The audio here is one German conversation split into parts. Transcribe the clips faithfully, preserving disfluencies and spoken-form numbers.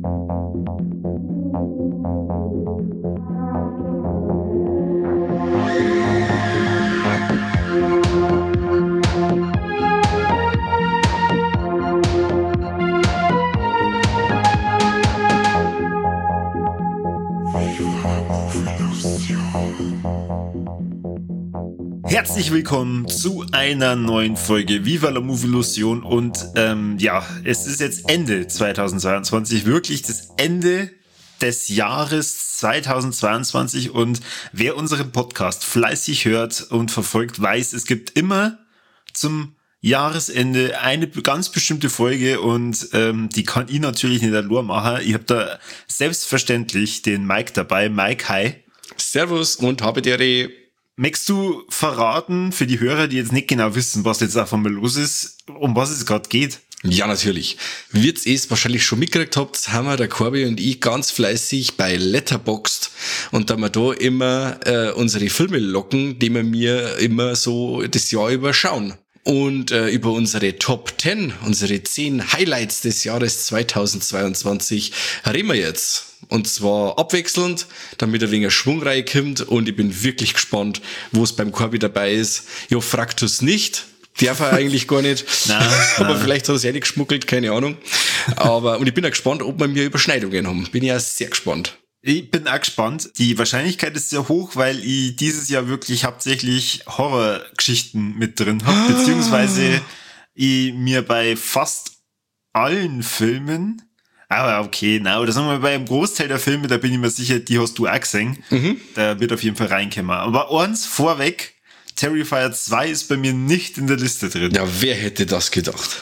Herzlich willkommen zu einer neuen Folge Viva la Movielusion und ähm, ja, es ist jetzt Ende zweitausendzweiundzwanzig, wirklich das Ende des Jahres zweitausendzweiundzwanzig und wer unseren Podcast fleißig hört und verfolgt, weiß, es gibt immer zum Jahresende eine ganz bestimmte Folge und ähm, die kann ich natürlich nicht allein machen. Ich habe da selbstverständlich den Mike dabei. Mike, hi. Servus und habe dir. Möchtest du verraten für die Hörer, die jetzt nicht genau wissen, was jetzt auf einmal los ist, um was es gerade geht? Ja, natürlich. Wie ihr es wahrscheinlich schon mitgekriegt habt, haben wir, der Corby und ich, ganz fleißig bei Letterboxd und da wir da immer äh, unsere Filme locken, die wir mir immer so das Jahr über schauen. Und äh, über unsere Top zehn, unsere zehn Highlights des Jahres zweitausendzweiundzwanzig reden wir jetzt. Und zwar abwechselnd, damit ein wenig Schwung reinkommt und ich bin wirklich gespannt, wo es beim Corby dabei ist. Ja, fragt es nicht. Darf er eigentlich gar nicht. Nein, aber nein. Vielleicht hat er es ja nicht geschmuggelt, keine Ahnung. Aber, und ich bin auch gespannt, ob wir mir Überschneidungen haben. Bin ja sehr gespannt. Ich bin auch gespannt. Die Wahrscheinlichkeit ist sehr hoch, weil ich dieses Jahr wirklich hauptsächlich Horrorgeschichten mit drin habe, beziehungsweise ich mir bei fast allen Filmen, aber okay, na, oder sagen wir mal, bei einem Großteil der Filme, da bin ich mir sicher, die hast du auch gesehen. Mhm. Da wird auf jeden Fall reinkommen. Aber eins vorweg, Terrifier zwei ist bei mir nicht in der Liste drin. Ja, wer hätte das gedacht?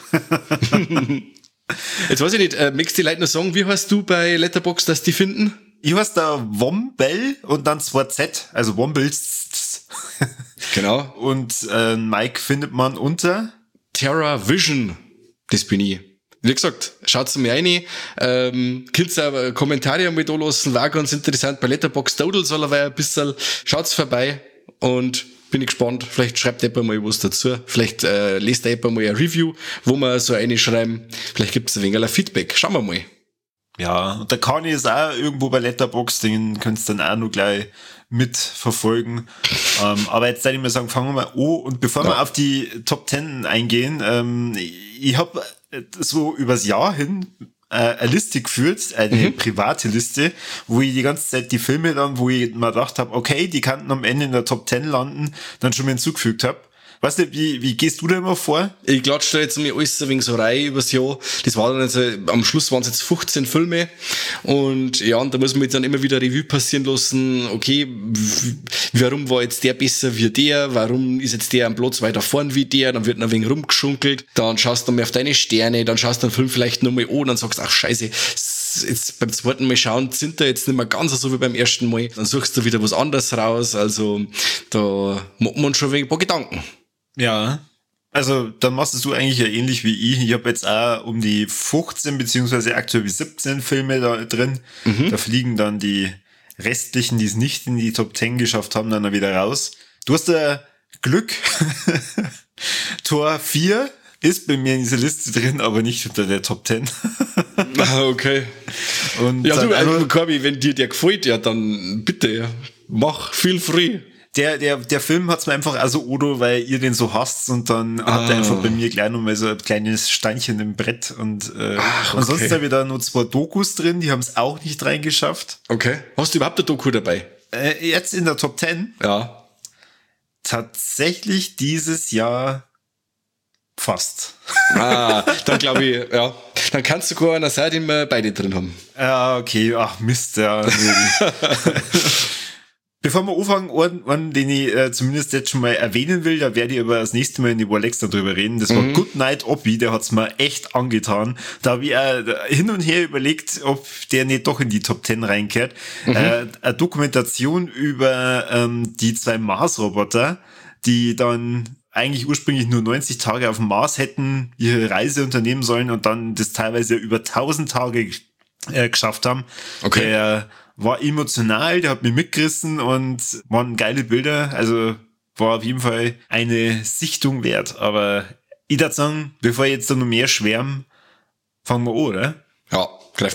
Jetzt weiß ich nicht, äh, möchtest du die Leute noch sagen, wie heißt du bei Letterboxd, dass die finden? Ich heiße da Wombell und dann zwei Z, also Wombells. Genau. Und äh, Mike findet man unter Terra Vision. Das bin ich. Wie gesagt, schaut's mir rein. Ähm, könnt ihr Kommentare mit da lassen, war ganz interessant. Bei Letterboxd Total soll aber ein bisschen. Schaut's vorbei und bin ich gespannt. Vielleicht schreibt jemand mal was dazu. Vielleicht äh, lest jemand mal ein Review, wo wir so eine schreiben. Vielleicht gibt's ein wenig ein Feedback. Schauen wir mal. Ja, und der Kani ist auch irgendwo bei Letterboxd, den könntest du dann auch noch gleich mitverfolgen. ähm, aber jetzt würde ich mal sagen, fangen wir mal an. Und bevor ja. wir auf die Top zehn eingehen, ähm, ich habe so übers Jahr hin äh, eine Liste geführt, eine mhm. private Liste, wo ich die ganze Zeit die Filme dann, wo ich mir gedacht habe, okay, die könnten am Ende in der Top zehn landen, dann schon mal hinzugefügt habe. Weißt du, wie, wie gehst du da immer vor? Ich klatsche da jetzt mir alles ein wenig so rein übers Jahr. Das war dann jetzt, am Schluss waren es jetzt fünfzehn Filme. Und ja, und da muss man jetzt dann immer wieder Revue passieren lassen. Okay, w- warum war jetzt der besser wie der? Warum ist jetzt der am Platz weiter vorn wie der? Dann wird noch ein wenig rumgeschunkelt. Dann schaust du mal auf deine Sterne. Dann schaust du den Film vielleicht nochmal an. Dann sagst du, ach scheiße, jetzt beim zweiten Mal schauen sind da jetzt nicht mehr ganz so wie beim ersten Mal. Dann suchst du wieder was anderes raus. Also da macht man schon ein paar Gedanken. Ja, also dann machst du eigentlich ja ähnlich wie ich. Ich habe jetzt auch um die fünfzehn beziehungsweise aktuell siebzehn Filme da drin. Mhm. Da fliegen dann die restlichen, die es nicht in die Top zehn geschafft haben, dann wieder raus. Du hast ja Glück. Tor vier ist bei mir in dieser Liste drin, aber nicht unter der Top zehn. Ah, okay. Und ja, du, also, Corby, wenn dir der gefällt, ja, dann bitte, mach, feel free. Der, der, der Film hat's mir einfach also Odo, weil ihr den so hasst und dann ah. hat er einfach bei mir gleich nochmal so ein kleines Steinchen im Brett und äh, Ach, okay. ansonsten habe ich da nur zwei Dokus drin, die haben es auch nicht reingeschafft. Okay. Hast du überhaupt eine Doku dabei? Äh, jetzt in der Top zehn? Ja. Tatsächlich dieses Jahr fast. Ah, dann glaube ich, ja. Dann kannst du gar einer Seite immer beide drin haben. Ja, okay. Ach Mist, ja. Bevor wir anfangen, einen, einen, den ich äh, zumindest jetzt schon mal erwähnen will, da werde ich aber das nächste Mal in die Warlex darüber reden. Das war mhm. Goodnight Oppie, der hat's mir echt angetan. Da habe ich äh, hin und her überlegt, ob der nicht doch in die Top zehn reinkehrt. Mhm. Äh, eine Dokumentation über ähm, die zwei Mars-Roboter, die dann eigentlich ursprünglich nur neunzig Tage auf dem Mars hätten ihre Reise unternehmen sollen und dann das teilweise über tausend Tage äh, geschafft haben. Okay. Der war emotional, der hat mich mitgerissen und waren geile Bilder. Also war auf jeden Fall eine Sichtung wert. Aber ich würde sagen, bevor ich jetzt da noch mehr schwärmen, fangen wir an, oder? Ja, greift mal so.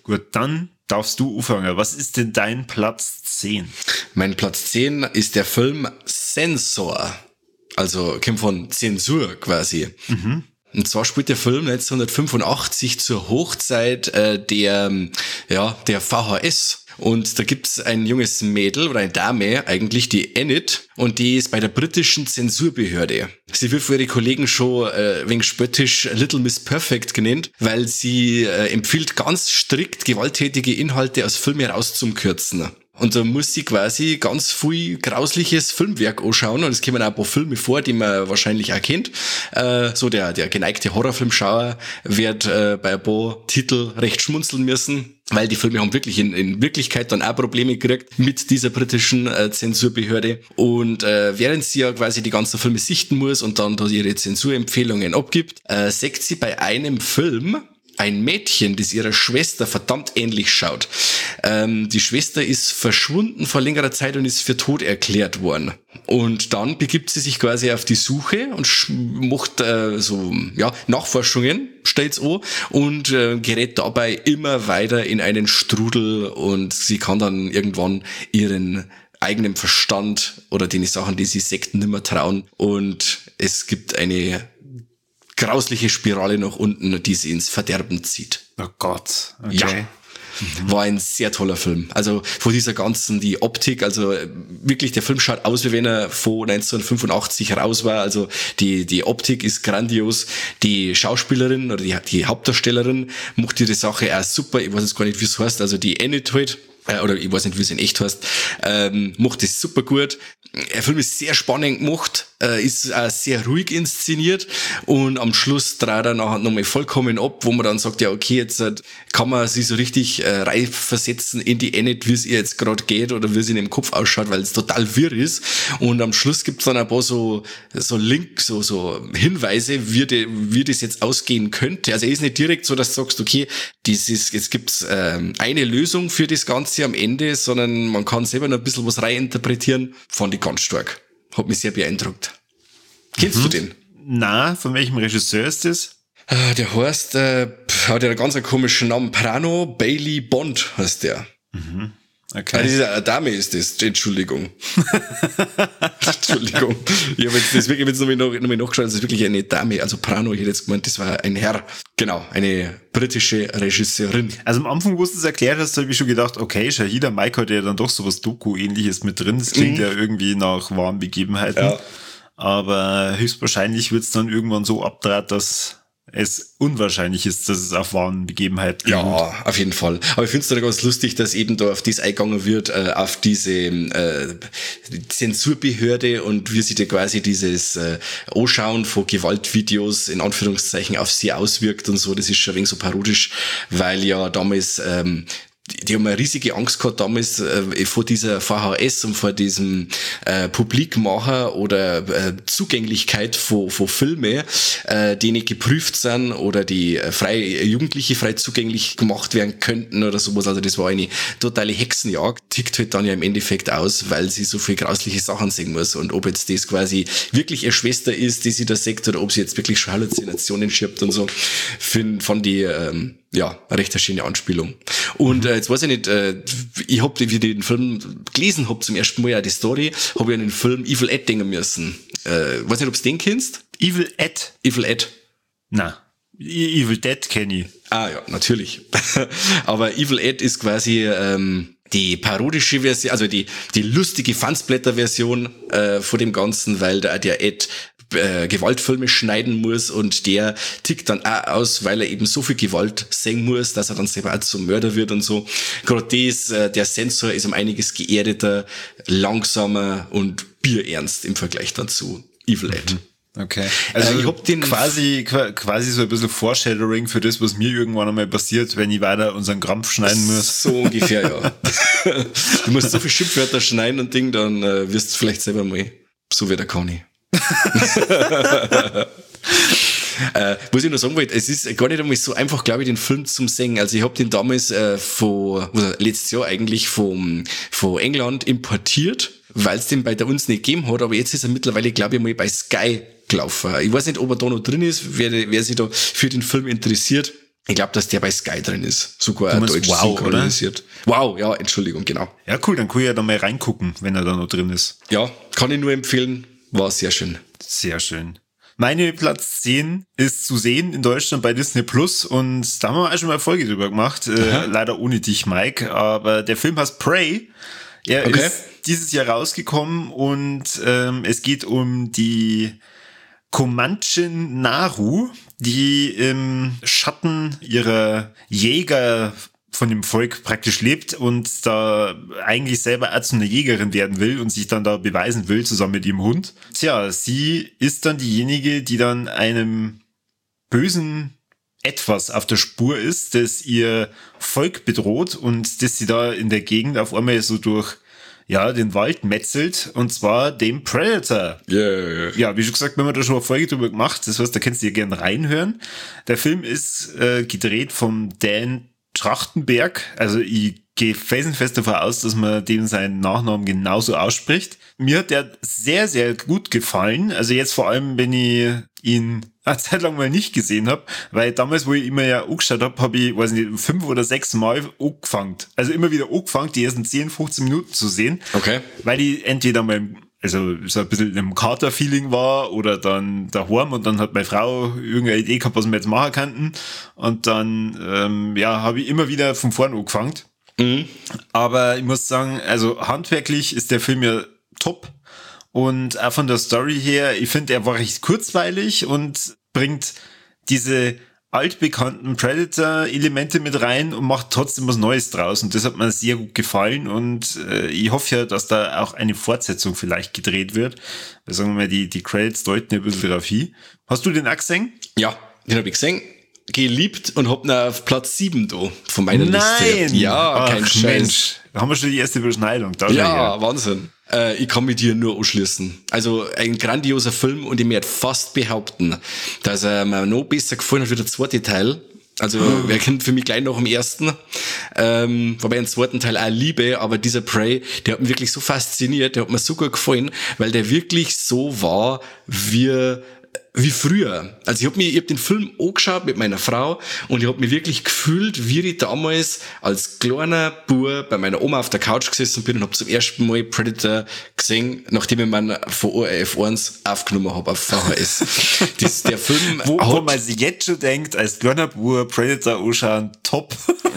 Gut, dann darfst du anfangen. Was ist denn dein Platz zehn? Mein Platz zehn ist der Film Censor. Also kommt von Zensur quasi. Mhm. Und zwar spielt der Film neunzehnhundertfünfundachtzig zur Hochzeit äh, der, ja, der V H S. Und da gibt's ein junges Mädel oder eine Dame, eigentlich die Enid, und die ist bei der britischen Zensurbehörde. Sie wird für ihre Kollegen schon äh, ein wenig spöttisch Little Miss Perfect genannt, weil sie äh, empfiehlt ganz strikt gewalttätige Inhalte aus Filmen rauszukürzen. Und da muss sie quasi ganz viel grausliches Filmwerk anschauen. Und es kommen auch ein paar Filme vor, die man wahrscheinlich auch kennt. Äh, so der, der geneigte Horrorfilmschauer wird äh, bei ein paar Titel recht schmunzeln müssen, weil die Filme haben wirklich in, in Wirklichkeit dann auch Probleme gekriegt mit dieser britischen äh, Zensurbehörde. Und äh, während sie ja quasi die ganzen Filme sichten muss und dann da ihre Zensurempfehlungen abgibt, äh, sagt sie bei einem Film ein Mädchen, das ihrer Schwester verdammt ähnlich schaut. Ähm, die Schwester ist verschwunden vor längerer Zeit und ist für tot erklärt worden. Und dann begibt sie sich quasi auf die Suche und macht äh, so ja Nachforschungen, stellt's an, und äh, gerät dabei immer weiter in einen Strudel, und sie kann dann irgendwann ihren eigenen Verstand oder den Sachen, die sie Sekten nimmer trauen, und es gibt eine grausliche Spirale nach unten, die sie ins Verderben zieht. Oh Gott. Okay. Ja. Mhm. War ein sehr toller Film. Also von dieser ganzen, die Optik, also wirklich, der Film schaut aus, wie wenn er von neunzehnhundertfünfundachtzig raus war. Also die die Optik ist grandios. Die Schauspielerin oder die, die Hauptdarstellerin macht die Sache auch super. Ich weiß jetzt gar nicht, wie es heißt. Also die Enid halt, oder ich weiß nicht, wie es in echt heißt, ähm, macht das super gut. Der Film ist sehr spannend gemacht, äh, ist auch sehr ruhig inszeniert, und am Schluss dreht er nachher nochmal vollkommen ab, wo man dann sagt, ja okay, jetzt äh, kann man sich so richtig äh, reinversetzen in die Enid, wie es ihr jetzt gerade geht oder wie es in dem Kopf ausschaut, weil es total wirr ist. Und am Schluss gibt's dann ein paar so so Link, so so Hinweise, wie, die, wie das jetzt ausgehen könnte. Also er ist nicht direkt so, dass du sagst, okay, dieses, jetzt gibt's ähm, eine Lösung für das Ganze am Ende, sondern man kann selber noch ein bisschen was reininterpretieren. Fand ich ganz stark. Hat mich sehr beeindruckt. Kennst mhm. du den? Na, von welchem Regisseur ist das? Äh, der heißt, äh, hat ja einen ganz komischen Namen. Prano Bailey Bond heißt der. Mhm. Okay. Ah, das ist eine Dame ist das, Entschuldigung. Entschuldigung. Ich habe jetzt das wirklich jetzt nochmal noch, noch nachgeschaut, das ist wirklich eine Dame, also Prano, ich hätte jetzt gemeint, das war ein Herr. Genau, eine britische Regisseurin. Also am Anfang, wo du es erklärt hast, habe ich schon gedacht, okay, Shahida Mike hat ja dann doch sowas Doku-ähnliches mit drin. Das klingt mhm. ja irgendwie nach wahren Begebenheiten. Ja. Aber höchstwahrscheinlich wird es dann irgendwann so abdraht, dass es unwahrscheinlich ist, dass es auf wahren Begebenheiten ja, beruht. Auf jeden Fall. Aber ich finde es dann ganz lustig, dass eben da auf das eingegangen wird, äh, auf diese äh, Zensurbehörde, und wie sie da quasi dieses äh, Anschauen von Gewaltvideos in Anführungszeichen auf sie auswirkt und so. Das ist schon ein wenig so parodisch, weil ja damals ähm, Die, die haben eine riesige Angst gehabt damals äh, vor dieser V H S und vor diesem äh, Publikmacher oder äh, Zugänglichkeit von, von Filme, äh, die nicht geprüft sind oder die äh, frei Jugendliche frei zugänglich gemacht werden könnten oder sowas. Also das war eine totale Hexenjagd. Tickt halt dann ja im Endeffekt aus, weil sie so viel grausliche Sachen sehen muss. Und ob jetzt das quasi wirklich ihre Schwester ist, die sie da sagt, oder ob sie jetzt wirklich schon Halluzinationen schiebt und so, find, fand die ähm, ja, eine recht schöne Anspielung. Und äh, jetzt weiß ich nicht, äh, ich hab, wie ich den Film gelesen hab zum ersten Mal, ja die Story, hab ich an den Film Evil Ed denken müssen. Äh, weiß nicht, ob du den kennst? Evil Ed? Evil Ed. Na, Evil Dead kenne ich. Ah ja, natürlich. Aber Evil Ed ist quasi ähm, die parodische Version, also die die lustige Fansblätter-Version äh, von dem Ganzen, weil der, der Ed Äh, Gewaltfilme schneiden muss, und der tickt dann auch aus, weil er eben so viel Gewalt sehen muss, dass er dann selber auch zum Mörder wird und so. Gerade das, äh, der Sensor ist um einiges geerdeter, langsamer und bierernst im Vergleich dann zu Evil Ed. Mhm. Okay. Also äh, ich hab den quasi quasi so ein bisschen Foreshadowing für das, was mir irgendwann einmal passiert, wenn ich weiter unseren Krampf schneiden muss. So ungefähr, ja. Du musst so viel Schimpfwörter schneiden und Ding, dann äh, wirst du vielleicht selber mal so wie der Conny. äh, was ich noch sagen wollte, es ist gar nicht einmal so einfach, glaube ich, den Film zum Singen. Also ich habe den damals äh, von, also letztes Jahr eigentlich vom, von England importiert, weil es den bei der uns nicht gegeben hat, aber jetzt ist er mittlerweile, glaube ich, mal bei Sky gelaufen. Ich weiß nicht, ob er da noch drin ist, wer, wer sich da für den Film interessiert. Ich glaube, dass der bei Sky drin ist. Sogar Du deutsch meinst Wow, synchronisiert. Wow, ja, Entschuldigung, genau. Ja, cool, dann kann ich ja da mal reingucken, wenn er da noch drin ist. Ja, kann ich nur empfehlen. War sehr schön. Sehr schön. Meine Platz zehn ist zu sehen in Deutschland bei Disney Plus und da haben wir auch schon mal eine Folge drüber gemacht. Äh, leider ohne dich, Mike. Aber der Film heißt Prey. Er Okay. ist dieses Jahr rausgekommen und ähm, es geht um die Comanchen Naru, die im Schatten ihrer Jäger von dem Volk praktisch lebt und da eigentlich selber auch zu einer Jägerin werden will und sich dann da beweisen will, zusammen mit ihrem Hund. Tja, sie ist dann diejenige, die dann einem bösen Etwas auf der Spur ist, das ihr Volk bedroht und das sie da in der Gegend auf einmal so durch ja, den Wald metzelt, und zwar dem Predator. Yeah. Ja, wie schon gesagt, wir haben da schon eine Folge drüber gemacht, das heißt, da kannst du dir gerne reinhören. Der Film ist äh, gedreht vom Dan Trachtenberg, also ich gehe felsenfest davon aus, dass man dem seinen Nachnamen genauso ausspricht. Mir hat der sehr, sehr gut gefallen, also jetzt vor allem, wenn ich ihn eine Zeit lang mal nicht gesehen habe, weil damals, wo ich immer ja angeschaut habe, habe ich, weiß nicht, fünf oder sechs Mal angefangen. Also immer wieder angefangen, die ersten zehn, fünfzehn Minuten zu sehen. Okay. Weil ich entweder mal, also so ein bisschen im Kater-Feeling war oder dann daheim und dann hat meine Frau irgendeine Idee gehabt, was wir jetzt machen könnten. Und dann, ähm, ja, habe ich immer wieder von vorn angefangen. Mhm. Aber ich muss sagen, also handwerklich ist der Film ja top. Und auch von der Story her, ich finde, er war recht kurzweilig und bringt diese altbekannten Predator-Elemente mit rein und macht trotzdem was Neues draus. Und das hat mir sehr gut gefallen. Und äh, ich hoffe ja, dass da auch eine Fortsetzung vielleicht gedreht wird. Weil, sagen wir mal, die, die Credits deuten ein bisschen darauf hin. Hast du den auch gesehen? Ja, den habe ich gesehen. Geliebt und hab ihn auf Platz sieben da von meiner Liste. Nein! Ja, Ach, kein Scheiß. Mensch. Da haben wir schon die erste Überschneidung. Da Ja, Wahnsinn. Äh, ich kann mit dir nur anschließen. Also ein grandioser Film und ich werde fast behaupten, dass er mir noch besser gefallen hat wie der zweite Teil. Also oh. wer kennt für mich gleich noch am ersten. Ähm, wobei ich den zweiten Teil auch liebe, aber dieser Prey, der hat mich wirklich so fasziniert, der hat mir so gut gefallen, weil der wirklich so war, wie wie früher. Also ich hab mir, ich hab den Film angeschaut mit meiner Frau und ich hab mich wirklich gefühlt, wie ich damals als kleiner Bub bei meiner Oma auf der Couch gesessen bin und hab zum ersten Mal Predator gesehen, nachdem ich meinen von O R F eins aufgenommen hab auf V H S. Das, der Film wo, hat, wo man sich jetzt schon denkt, als kleiner Bub Predator anschauen, top.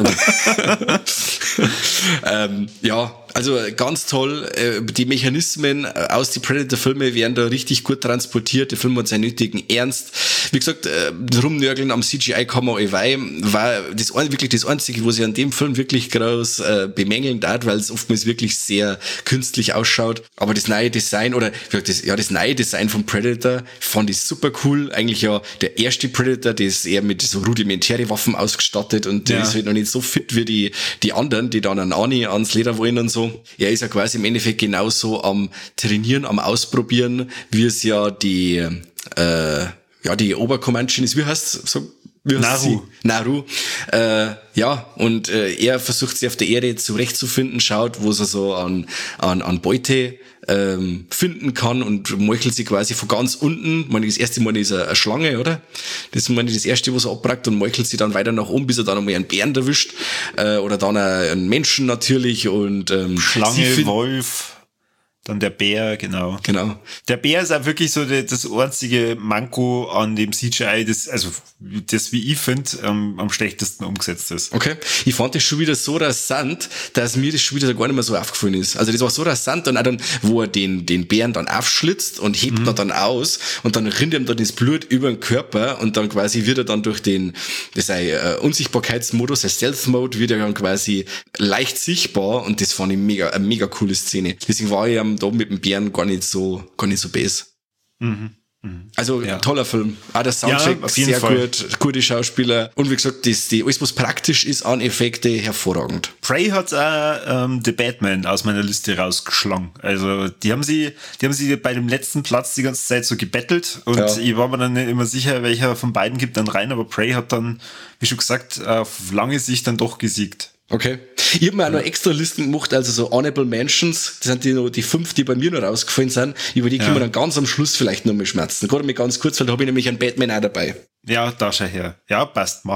ähm, ja, also ganz toll. Die Mechanismen aus die Predator-Filme werden da richtig gut transportiert. Der Film hat seinen nötigen Ernst. Wie gesagt, rumnörgeln am C G I kann man allweil, war das wirklich das Einzige, was ich an dem Film wirklich groß äh, bemängeln darf, weil es oftmals wirklich sehr künstlich ausschaut. Aber das neue Design oder das, ja, das neue Design von Predator fand ich super cool. Eigentlich ja der erste Predator, der ist eher mit so rudimentäre Waffen ausgestattet und der ja. ist halt noch nicht so fit wie die, die anderen, die dann an Ani ans Leder wollen und so. Er ist ja quasi im Endeffekt genauso am Trainieren, am Ausprobieren, wie es ja die, äh, ja, die Obercomanchen ist. Wie heißt so? Wie heißt Naru. Sie? Naru. Äh, ja, und äh, er versucht sich auf der Erde zurechtzufinden, schaut, wo er so an, an, an Beute ähm, finden kann und meuchelt sie quasi von ganz unten. Ich meine, das erste Mal ist er eine Schlange, oder? Das ist meine, das erste, was er abbrackt und meuchelt sie dann weiter nach oben, bis er dann einmal einen Bären erwischt. Äh, oder dann einen Menschen natürlich und ähm, Schlange, Wolf. Dann der Bär, genau. Genau. Der Bär ist auch wirklich so das einzige Manko an dem C G I, das, also, das, wie ich finde, ähm, am schlechtesten umgesetzt ist. Okay. Ich fand das schon wieder so rasant, dass mir das schon wieder gar nicht mehr so aufgefallen ist. Also das war so rasant und auch dann, wo er den, den Bären dann aufschlitzt und hebt mhm. ihn dann aus und dann rinnt ihm dann das Blut über den Körper und dann quasi wird er dann durch den, das sei äh, Unsichtbarkeitsmodus, der Stealth-Mode, wird er dann quasi leicht sichtbar und das fand ich mega, eine mega coole Szene. Deswegen war ich am da mit dem Bären gar nicht so, gar nicht so base. Mhm. Mhm. Also, ja. toller Film. Auch der Soundtrack, ja, auf jeden sehr Fall. gut, gute Schauspieler. Und wie gesagt, das, die, alles, was praktisch ist an Effekte, hervorragend. Prey hat auch ähm, The Batman aus meiner Liste rausgeschlagen. Also, die haben sie, die haben sie bei dem letzten Platz die ganze Zeit so gebettelt. Und ja. ich war mir dann nicht immer sicher, welcher von beiden gibt dann rein. Aber Prey hat dann, wie schon gesagt, auf lange Sicht dann doch gesiegt. Okay. Ich habe mir auch noch extra Listen gemacht, also so Honorable Mentions, das sind die noch die fünf, die bei mir noch rausgefallen sind, über die ja. können wir dann ganz am Schluss vielleicht noch mal schmerzen. Gerade mal ganz kurz, weil da habe ich nämlich einen Batman auch dabei. Ja, da schau her. Ja, passt, machen wir.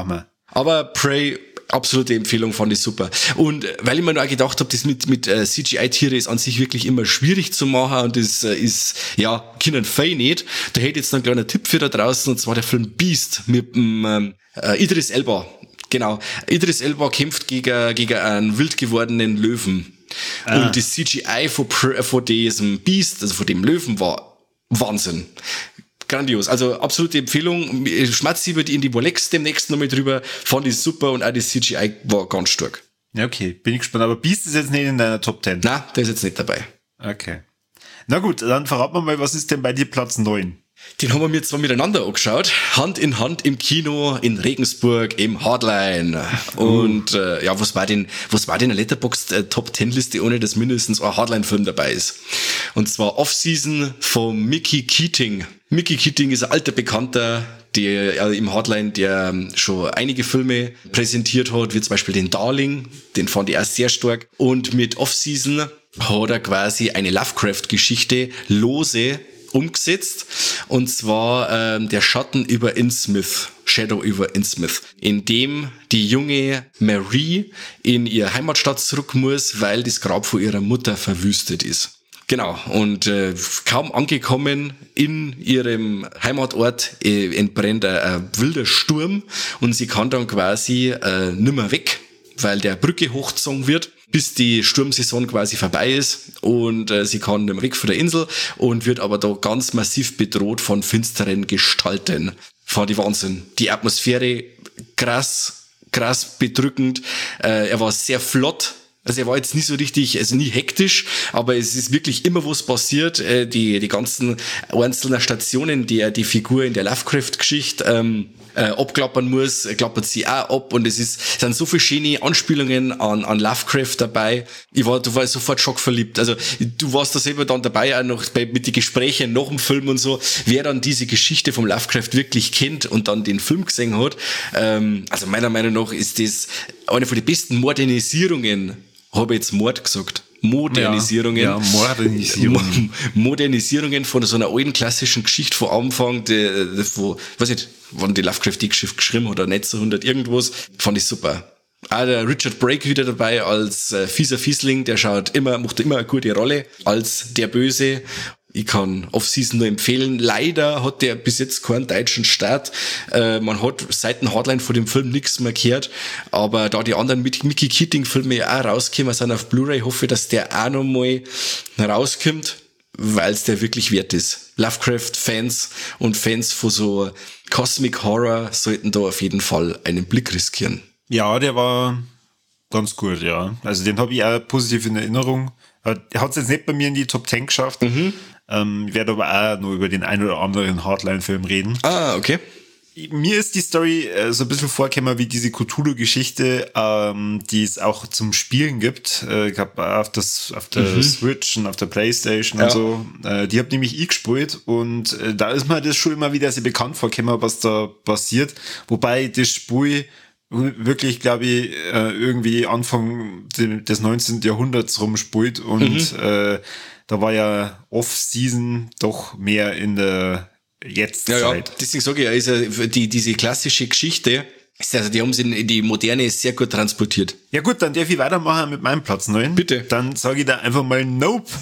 Aber Prey, absolute Empfehlung, fand ich super. Und weil ich mir noch auch gedacht habe, das mit mit äh, C G I-Tiere ist an sich wirklich immer schwierig zu machen und das äh, ist, ja, Kindern fei nicht. Da hätte ich jetzt noch einen kleinen Tipp für da draußen, und zwar der Film Beast mit dem ähm, äh, Idris Elba. Genau. Idris Elba kämpft gegen, gegen einen wild gewordenen Löwen. Ah. Und das C G I von, von diesem Beast, also von dem Löwen, war Wahnsinn. Grandios. Also absolute Empfehlung. Schmatz über die in die Bolex demnächst nochmal drüber. Fand ich super und auch das C G I war ganz stark. Ja, okay. Bin ich gespannt. Aber Beast ist jetzt nicht in deiner Top Ten. Nein, der ist jetzt nicht dabei. Okay. Na gut, dann verrat mir mal, was ist denn bei dir Platz neun? Den haben wir mir zwar miteinander angeschaut, Hand in Hand im Kino in Regensburg im Hardline. Und äh, ja, was war denn, was war denn eine Letterboxd äh, Top Ten Liste, ohne dass mindestens ein Hardline-Film dabei ist? Und zwar Off-Season von Mickey Keating. Mickey Keating ist ein alter Bekannter, der äh, im Hardline, der ähm, schon einige Filme präsentiert hat, wie zum Beispiel den Darling, den fand ich auch sehr stark. Und mit Off-Season hat er quasi eine Lovecraft-Geschichte lose umgesetzt, und zwar ähm, der Schatten über Innsmouth, Shadow über Innsmouth, in dem die junge Marie in ihre Heimatstadt zurück muss, weil das Grab von ihrer Mutter verwüstet ist. Genau, und äh, kaum angekommen in ihrem Heimatort äh, entbrennt ein, ein wilder Sturm und sie kann dann quasi äh, nimmer weg, weil der Brücke hochgezogen wird, bis die Sturmsaison quasi vorbei ist, und äh, sie kann nicht weg von der Insel und wird aber da ganz massiv bedroht von finsteren Gestalten. Fand ich Wahnsinn. Die Atmosphäre krass, krass bedrückend. Äh, er war sehr flott. Also er war jetzt nicht so richtig, also nie hektisch, aber es ist wirklich immer was passiert. Äh, die die ganzen einzelnen Stationen, die er die Figur in der Lovecraft-Geschichte ähm, äh, abklappern muss, klappert sie auch ab, und es ist es sind so viele schöne Anspielungen an an Lovecraft dabei. Ich war, du warst sofort schockverliebt. Also du warst da selber dann dabei, auch noch bei, mit den Gesprächen nach dem Film und so. Wer dann diese Geschichte vom Lovecraft wirklich kennt und dann den Film gesehen hat, ähm, also meiner Meinung nach ist das eine von den besten Modernisierungen. Habe jetzt Mord gesagt. Modernisierungen. Ja, ja, Modernisierungen. Modernisierungen von so einer alten klassischen Geschichte von Anfang, die, die, wo, weiß nicht, wann die Lovecraft die Geschichte geschrieben hat, oder neunzehnhundert irgendwas, fand ich super. Auch der Richard Brake wieder dabei als äh, fieser Fiesling, der schaut immer, macht immer eine gute Rolle als der Böse. Ich kann Off-Season nur empfehlen. Leider hat der bis jetzt keinen deutschen Start. Äh, man hat seit dem Hardline von dem Film nichts mehr gehört. Aber da die anderen Mickey Keating-Filme ja auch rauskommen sind auf Blu-ray, hoffe ich, dass der auch noch mal rauskommt, weil es der wirklich wert ist. Lovecraft-Fans und Fans von so Cosmic Horror sollten da auf jeden Fall einen Blick riskieren. Ja, der war ganz gut, ja. Also den habe ich auch positiv in Erinnerung. Er hat es jetzt nicht bei mir in die Top Ten geschafft. Mhm. Ähm, ich werde aber auch nur über den ein oder anderen Hardline-Film reden. Ah, okay. Mir ist die Story äh, so ein bisschen vorgekommen wie diese Cthulhu-Geschichte, ähm, die es auch zum Spielen gibt. Äh, ich habe auf, das, auf der mhm. Switch und auf der Playstation ja. und so. Äh, die habe nämlich ich gespielt, und äh, da ist mir das schon immer wieder sehr bekannt vorgekommen, was da passiert. Wobei das Spiel wirklich, glaube ich, äh, irgendwie Anfang des neunzehnten Jahrhunderts rumspielt, und mhm. äh, da war ja Off-Season doch mehr in der Jetztzeit. Ja, ja. Deswegen sage ich ja, ist ja die, diese klassische Geschichte, also die haben sie in die Moderne sehr gut transportiert. Ja gut, dann darf ich weitermachen mit meinem Platz neun. Bitte. Dann sage ich da einfach mal Nope.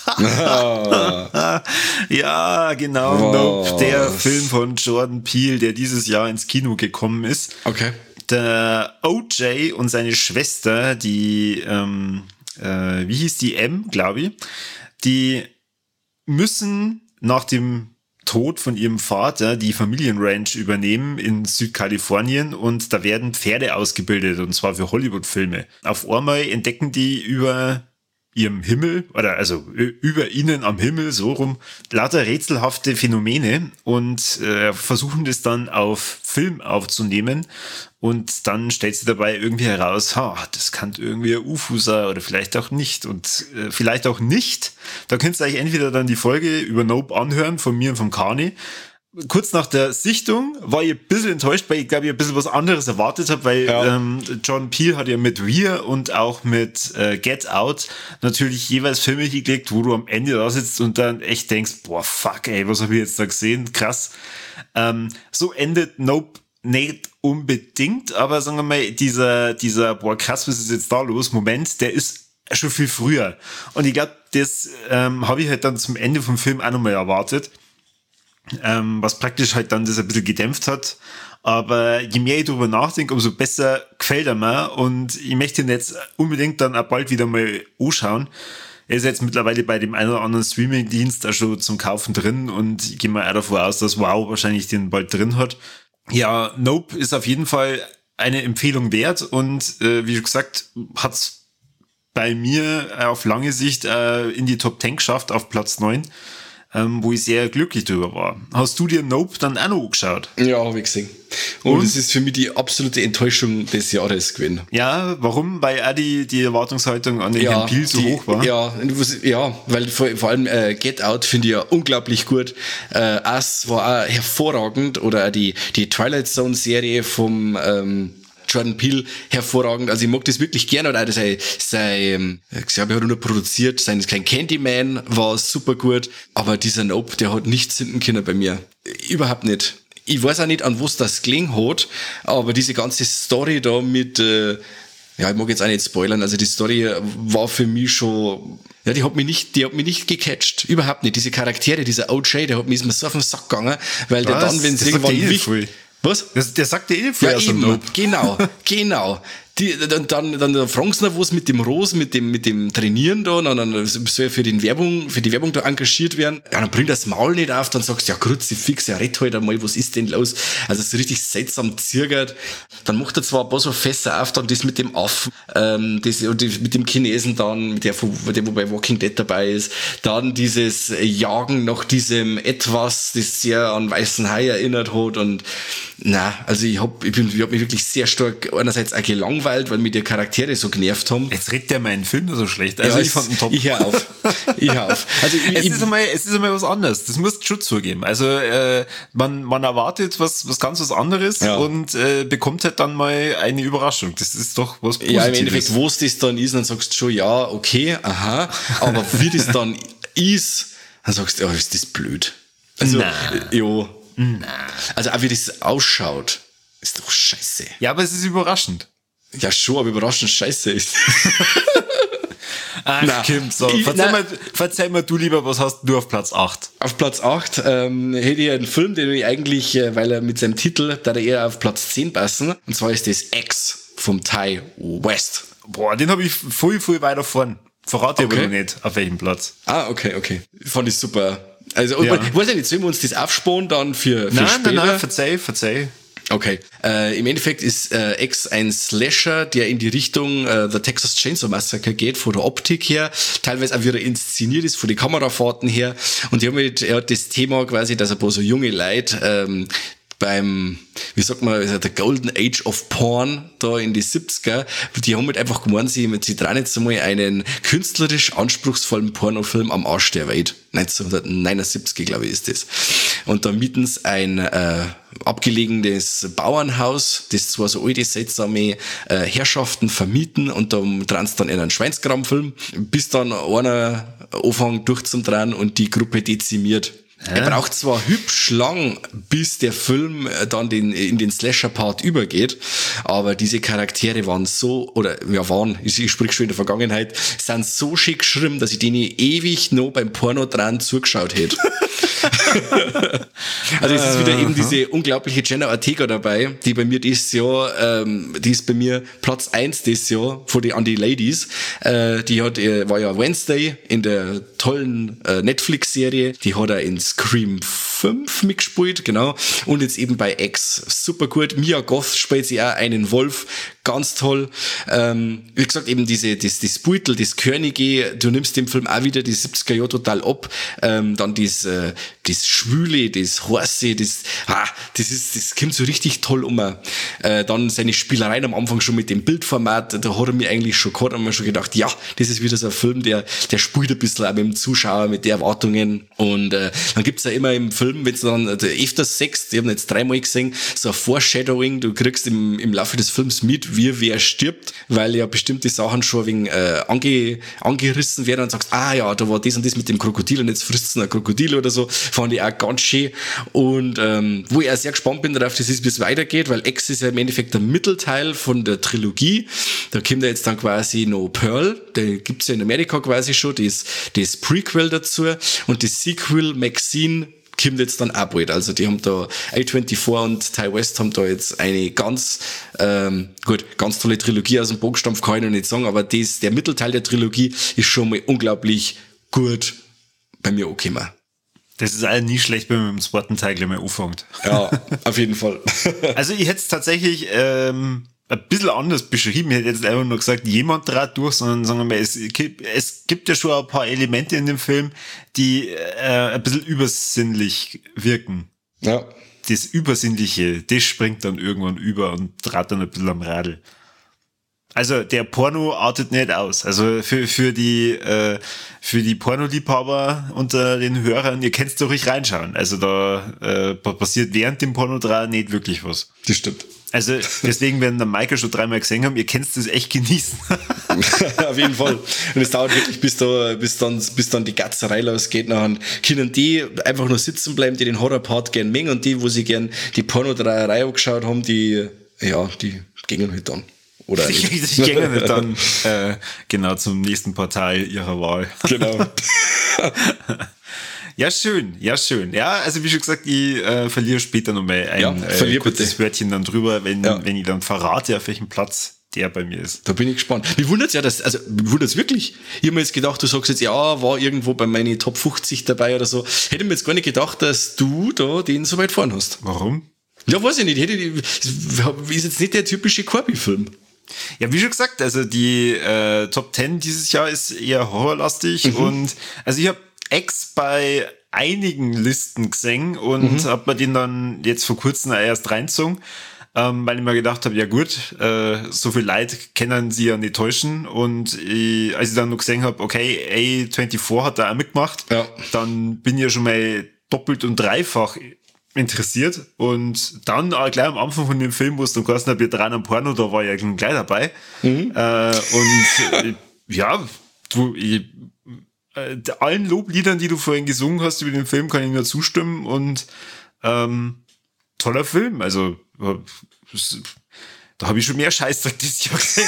Ja, genau, oh. Nope, der Film von Jordan Peele, der dieses Jahr ins Kino gekommen ist. Okay. Der O J und seine Schwester, die, ähm, äh, wie hieß die, M, glaube ich, die müssen nach dem Tod von ihrem Vater die Familienranch übernehmen in Südkalifornien, und da werden Pferde ausgebildet, und zwar für Hollywood-Filme. Auf einmal entdecken die über ihrem Himmel, oder also über ihnen am Himmel, so rum, lauter rätselhafte Phänomene, und äh, versuchen das dann auf Film aufzunehmen, und dann stellt sie dabei irgendwie heraus, ha, das kann irgendwie ein U F O sein oder vielleicht auch nicht, und äh, vielleicht auch nicht. Da könnt ihr euch entweder dann die Folge über Nope anhören von mir und vom Kani. Kurz nach der Sichtung war ich ein bisschen enttäuscht, weil ich glaube, ich ein bisschen was anderes erwartet habe, weil ja. ähm, Jordan Peele hat ja mit Wir und auch mit äh, Get Out natürlich jeweils Filme hingelegt, wo du am Ende da sitzt und dann echt denkst, boah, fuck, ey, was habe ich jetzt da gesehen? Krass. Ähm, so endet Nope nicht unbedingt, aber sagen wir mal, dieser, dieser, boah, krass, was ist jetzt da los? Moment, der ist schon viel früher. Und ich glaube, das ähm, habe ich halt dann zum Ende vom Film auch nochmal erwartet. Ähm, was praktisch halt dann das ein bisschen gedämpft hat. Aber je mehr ich darüber nachdenke, umso besser gefällt er mir. Und ich möchte ihn jetzt unbedingt dann auch bald wieder mal anschauen. Er ist jetzt mittlerweile bei dem einen oder anderen Streaming-Dienst auch schon zum Kaufen drin. Und ich gehe mal auch davon aus, dass Wow wahrscheinlich den bald drin hat. Ja, Nope ist auf jeden Fall eine Empfehlung wert. Und äh, wie gesagt, hat's bei mir auf lange Sicht äh, in die Top zehn geschafft, auf Platz neun. Ähm, wo ich sehr glücklich drüber war. Hast du dir Nope dann auch noch angeschaut? Ja, habe ich gesehen. Und es ist für mich die absolute Enttäuschung des Jahres gewesen. Ja, warum? Weil auch die, die Erwartungshaltung an den ja, Herrn Peele so die, hoch war? Ja, ja, weil vor, vor allem äh, Get Out finde ich ja unglaublich gut. Äh, Us war auch hervorragend. Oder auch die, die Twilight Zone Serie vom ähm, Jordan Peele hervorragend. Also ich mag das wirklich gerne. Oder auch sein, sein ich glaube, er hat nur produziert, sein klein Candyman war super gut. Aber dieser Nope, der hat nichts hinten können bei mir. Überhaupt nicht. Ich weiß auch nicht, an was das gelegen hat, aber diese ganze Story da mit, äh, ja, ich mag jetzt auch nicht spoilern, also die Story war für mich schon, ja, die hat mich nicht, die hat mich nicht gecatcht. Überhaupt nicht. Diese Charaktere, dieser O J, der hat mich so auf den Sack gegangen, weil der was? Dann, wenn es irgendwann wichtig. Was? Das, der sagt dir eh vorher ja, eben, Nope. Genau, genau. Die, dann, dann, dann fragen sie noch was mit dem Rose, mit dem, mit dem Trainieren da, und dann soll er für die Werbung, für die Werbung da engagiert werden. Ja, dann bringt das Maul nicht auf, dann sagst du, ja, Kruzifix, ja, red halt einmal, was ist denn los? Also, so richtig seltsam zirgert. Dann macht er zwar ein paar so Fässer auf, dann das mit dem Affen, ähm, das, und die, mit dem Chinesen dann, mit der, der, wo bei Walking Dead dabei ist. Dann dieses Jagen nach diesem Etwas, das sehr an Weißen Hai erinnert hat, und, na, also ich hab, ich bin, ich hab mich wirklich sehr stark einerseits auch gelangweilt, weil mir die Charaktere so genervt haben. Jetzt redet der meinen Film nur so schlecht. Also ja, ich fand ihn top. Ich hör auf. Ich hör auf. Also ich, es, ich, ist einmal, es ist einmal was anderes. Das musst du schon zugeben. Also äh, man, man erwartet was, was ganz was anderes ja. und äh, bekommt halt dann mal eine Überraschung. Das ist doch was Positives. Ja, im Endeffekt, wo es das dann ist, dann sagst du schon, ja, okay, aha. Aber wie das dann ist, dann sagst du, ja, ist das blöd. Also, Nein. ja. Nein. Also auch wie das ausschaut, ist doch scheiße. Ja, aber es ist überraschend. Ja, schon, aber überraschend scheiße ist. Ach, na, Kim, so. Ich, verzeih, mal, verzeih mal du lieber, was hast du auf Platz acht? Auf Platz acht ähm, hätte ich einen Film, den ich eigentlich, äh, weil er mit seinem Titel, da er eher auf Platz zehn passen. Und zwar ist das X vom Ty West. Boah, den habe ich voll, voll weiter vorn. Verrate okay. aber noch nicht, auf welchem Platz. Ah, okay, okay. Fand ich super. Also, ja. ich weiß ja nicht, sollen wir uns das aufsparen dann für, für nein, später? Nein, nein, verzeih, verzeih. Okay. Äh, im Endeffekt ist äh, X ein Slasher, der in die Richtung äh, The Texas Chainsaw Massacre geht, von der Optik her, teilweise auch wieder inszeniert ist, von den Kamerafahrten her. Und die haben halt, er hat das Thema quasi, dass ein paar so junge Leute ähm, beim, wie sagt man, also der Golden Age of Porn da in die siebziger, die haben halt einfach gemeint, sie, sie drehen jetzt einmal einen künstlerisch anspruchsvollen Pornofilm am Arsch der Welt. neunzehnhundertneunundsiebzig, glaube ich, ist das. Und da mieten sie ein äh, abgelegenes Bauernhaus, das zwar so alte, seltsame äh, Herrschaften vermieten, und da drehen sie dann in einen Schweinskram-Film, bis dann einer anfängt durchzudrehen und die Gruppe dezimiert. Er braucht zwar hübsch lang, bis der Film dann den, in den Slasher-Part übergeht, aber diese Charaktere waren so, oder ja waren, ich, ich sprich schon in der Vergangenheit, sind so schick geschrieben, dass ich denen ewig noch beim Porno dran zugeschaut hätte. Also es ist wieder eben diese unglaubliche Jenna Ortega dabei, die bei mir dieses Jahr, ähm, die ist bei mir Platz eins dieses Jahr von die, an die Ladies. Äh, die hat, äh, war ja Wednesday in der tollen äh, Netflix-Serie, die hat er in Scream fünf mitgespielt, genau. Und jetzt eben bei X. Super gut. Mia Goth spielt sie auch einen Wolf. Ganz toll. Ähm, wie gesagt, eben diese, das, das Beutel, das Körnige, du nimmst dem Film auch wieder die siebziger Jahre total ab. Ähm, dann das, äh, das Schwüle, das Horse, das, ah, das ist, das kommt so richtig toll um. Äh, dann seine Spielereien am Anfang schon mit dem Bildformat, da hat er mir eigentlich schon gehabt, haben wir schon gedacht, ja, das ist wieder so ein Film, der, der spielt ein bisschen auch mit dem Zuschauer, mit den Erwartungen. Und, äh, dann gibt's ja immer im Film Film, wenn du dann also öfters sechst, ich habe jetzt dreimal gesehen, so ein Foreshadowing, du kriegst im, im Laufe des Films mit, wie wer stirbt, weil ja bestimmte Sachen schon wegen äh, ange, angerissen werden und sagst, ah ja, da war das und das mit dem Krokodil und jetzt frisst es ein Krokodil oder so, fand ich auch ganz schön. Und ähm, wo ich auch sehr gespannt bin darauf, das ist, wie es weitergeht, weil X ist ja im Endeffekt der Mittelteil von der Trilogie. Da kommt ja jetzt dann quasi noch Pearl, der gibt's ja in Amerika quasi schon, das, das Prequel dazu und das Sequel Maxine kommt jetzt dann auch bald. Also die haben da A vierundzwanzig und Ty West haben da jetzt eine ganz, ähm, gut, ganz tolle Trilogie aus dem Bogenstampf, kann ich noch nicht sagen, aber das, der Mittelteil der Trilogie ist schon mal unglaublich gut bei mir angekommen. Das ist auch nie schlecht, wenn man mit dem zweiten Teil gleich mal anfängt. Ja, auf jeden Fall. Also ich hätte es tatsächlich ähm, ein bisschen anders beschrieben. Ich hätte jetzt einfach nur gesagt, jemand trat durch, sondern sagen wir mal, es gibt, es gibt ja schon ein paar Elemente in dem Film, die äh, ein bisschen übersinnlich wirken. Ja. Das Übersinnliche, das springt dann irgendwann über und trat dann ein bisschen am Radl. Also der Porno artet nicht aus. Also für für die äh, für die Pornoliebhaber unter den Hörern, ihr könnt's doch ruhig reinschauen. Also da äh, passiert während dem Pornodra nicht wirklich was. Das stimmt. Also deswegen, wenn der Michael schon dreimal gesehen haben, ihr könnt's das echt genießen. Auf jeden Fall. Und es dauert wirklich, bis da, bis dann, bis dann die Gatzerei losgeht. Dann können die einfach nur sitzen bleiben, die den Horror-Part gern mengen und die, wo sie gern die Pornodreierei angeschaut haben, die, ja, die gehen halt dann. Oder ich, ich gehe nicht dann äh, genau zum nächsten Portal ihrer Wahl. Genau. Ja, schön, ja, schön. Ja, also wie schon gesagt, ich äh, verliere später nochmal ein ja, äh, kurzes bitte. Wörtchen dann drüber, wenn, ja. wenn ich dann verrate, auf welchem Platz der bei mir ist. Da bin ich gespannt. Mich wundert's ja, dass, also, mich wundert's wirklich. Ich habe mir jetzt gedacht, du sagst jetzt, ja, war irgendwo bei meinen Top fünfzig dabei oder so. Hätte mir jetzt gar nicht gedacht, dass du da den so weit vorn hast. Warum? Ja, weiß ich nicht. Hätte ich, ist jetzt nicht der typische Corby-Film. Ja, wie schon gesagt, also die äh, Top zehn dieses Jahr ist eher horrorlastig mhm. und also ich habe X bei einigen Listen gesehen und mhm. habe mir den dann jetzt vor kurzem erst reingezogen, ähm, weil ich mir gedacht habe, ja gut, äh, so viel Leid können sie ja nicht täuschen und ich, als ich dann noch gesehen habe, okay, A vierundzwanzig hat da auch mitgemacht, ja. dann bin ich ja schon mal doppelt und dreifach interessiert und dann äh, gleich am Anfang von dem Film, wo es dann geheißen hat, wir drehen am Porno, da war ich ja gleich dabei mhm. äh, und äh, ja, du, ich, äh, allen Lobliedern, die du vorhin gesungen hast über den Film, kann ich nur zustimmen und ähm, toller Film, also das, da habe ich schon mehr Scheißdreck dieses Jahr gesehen.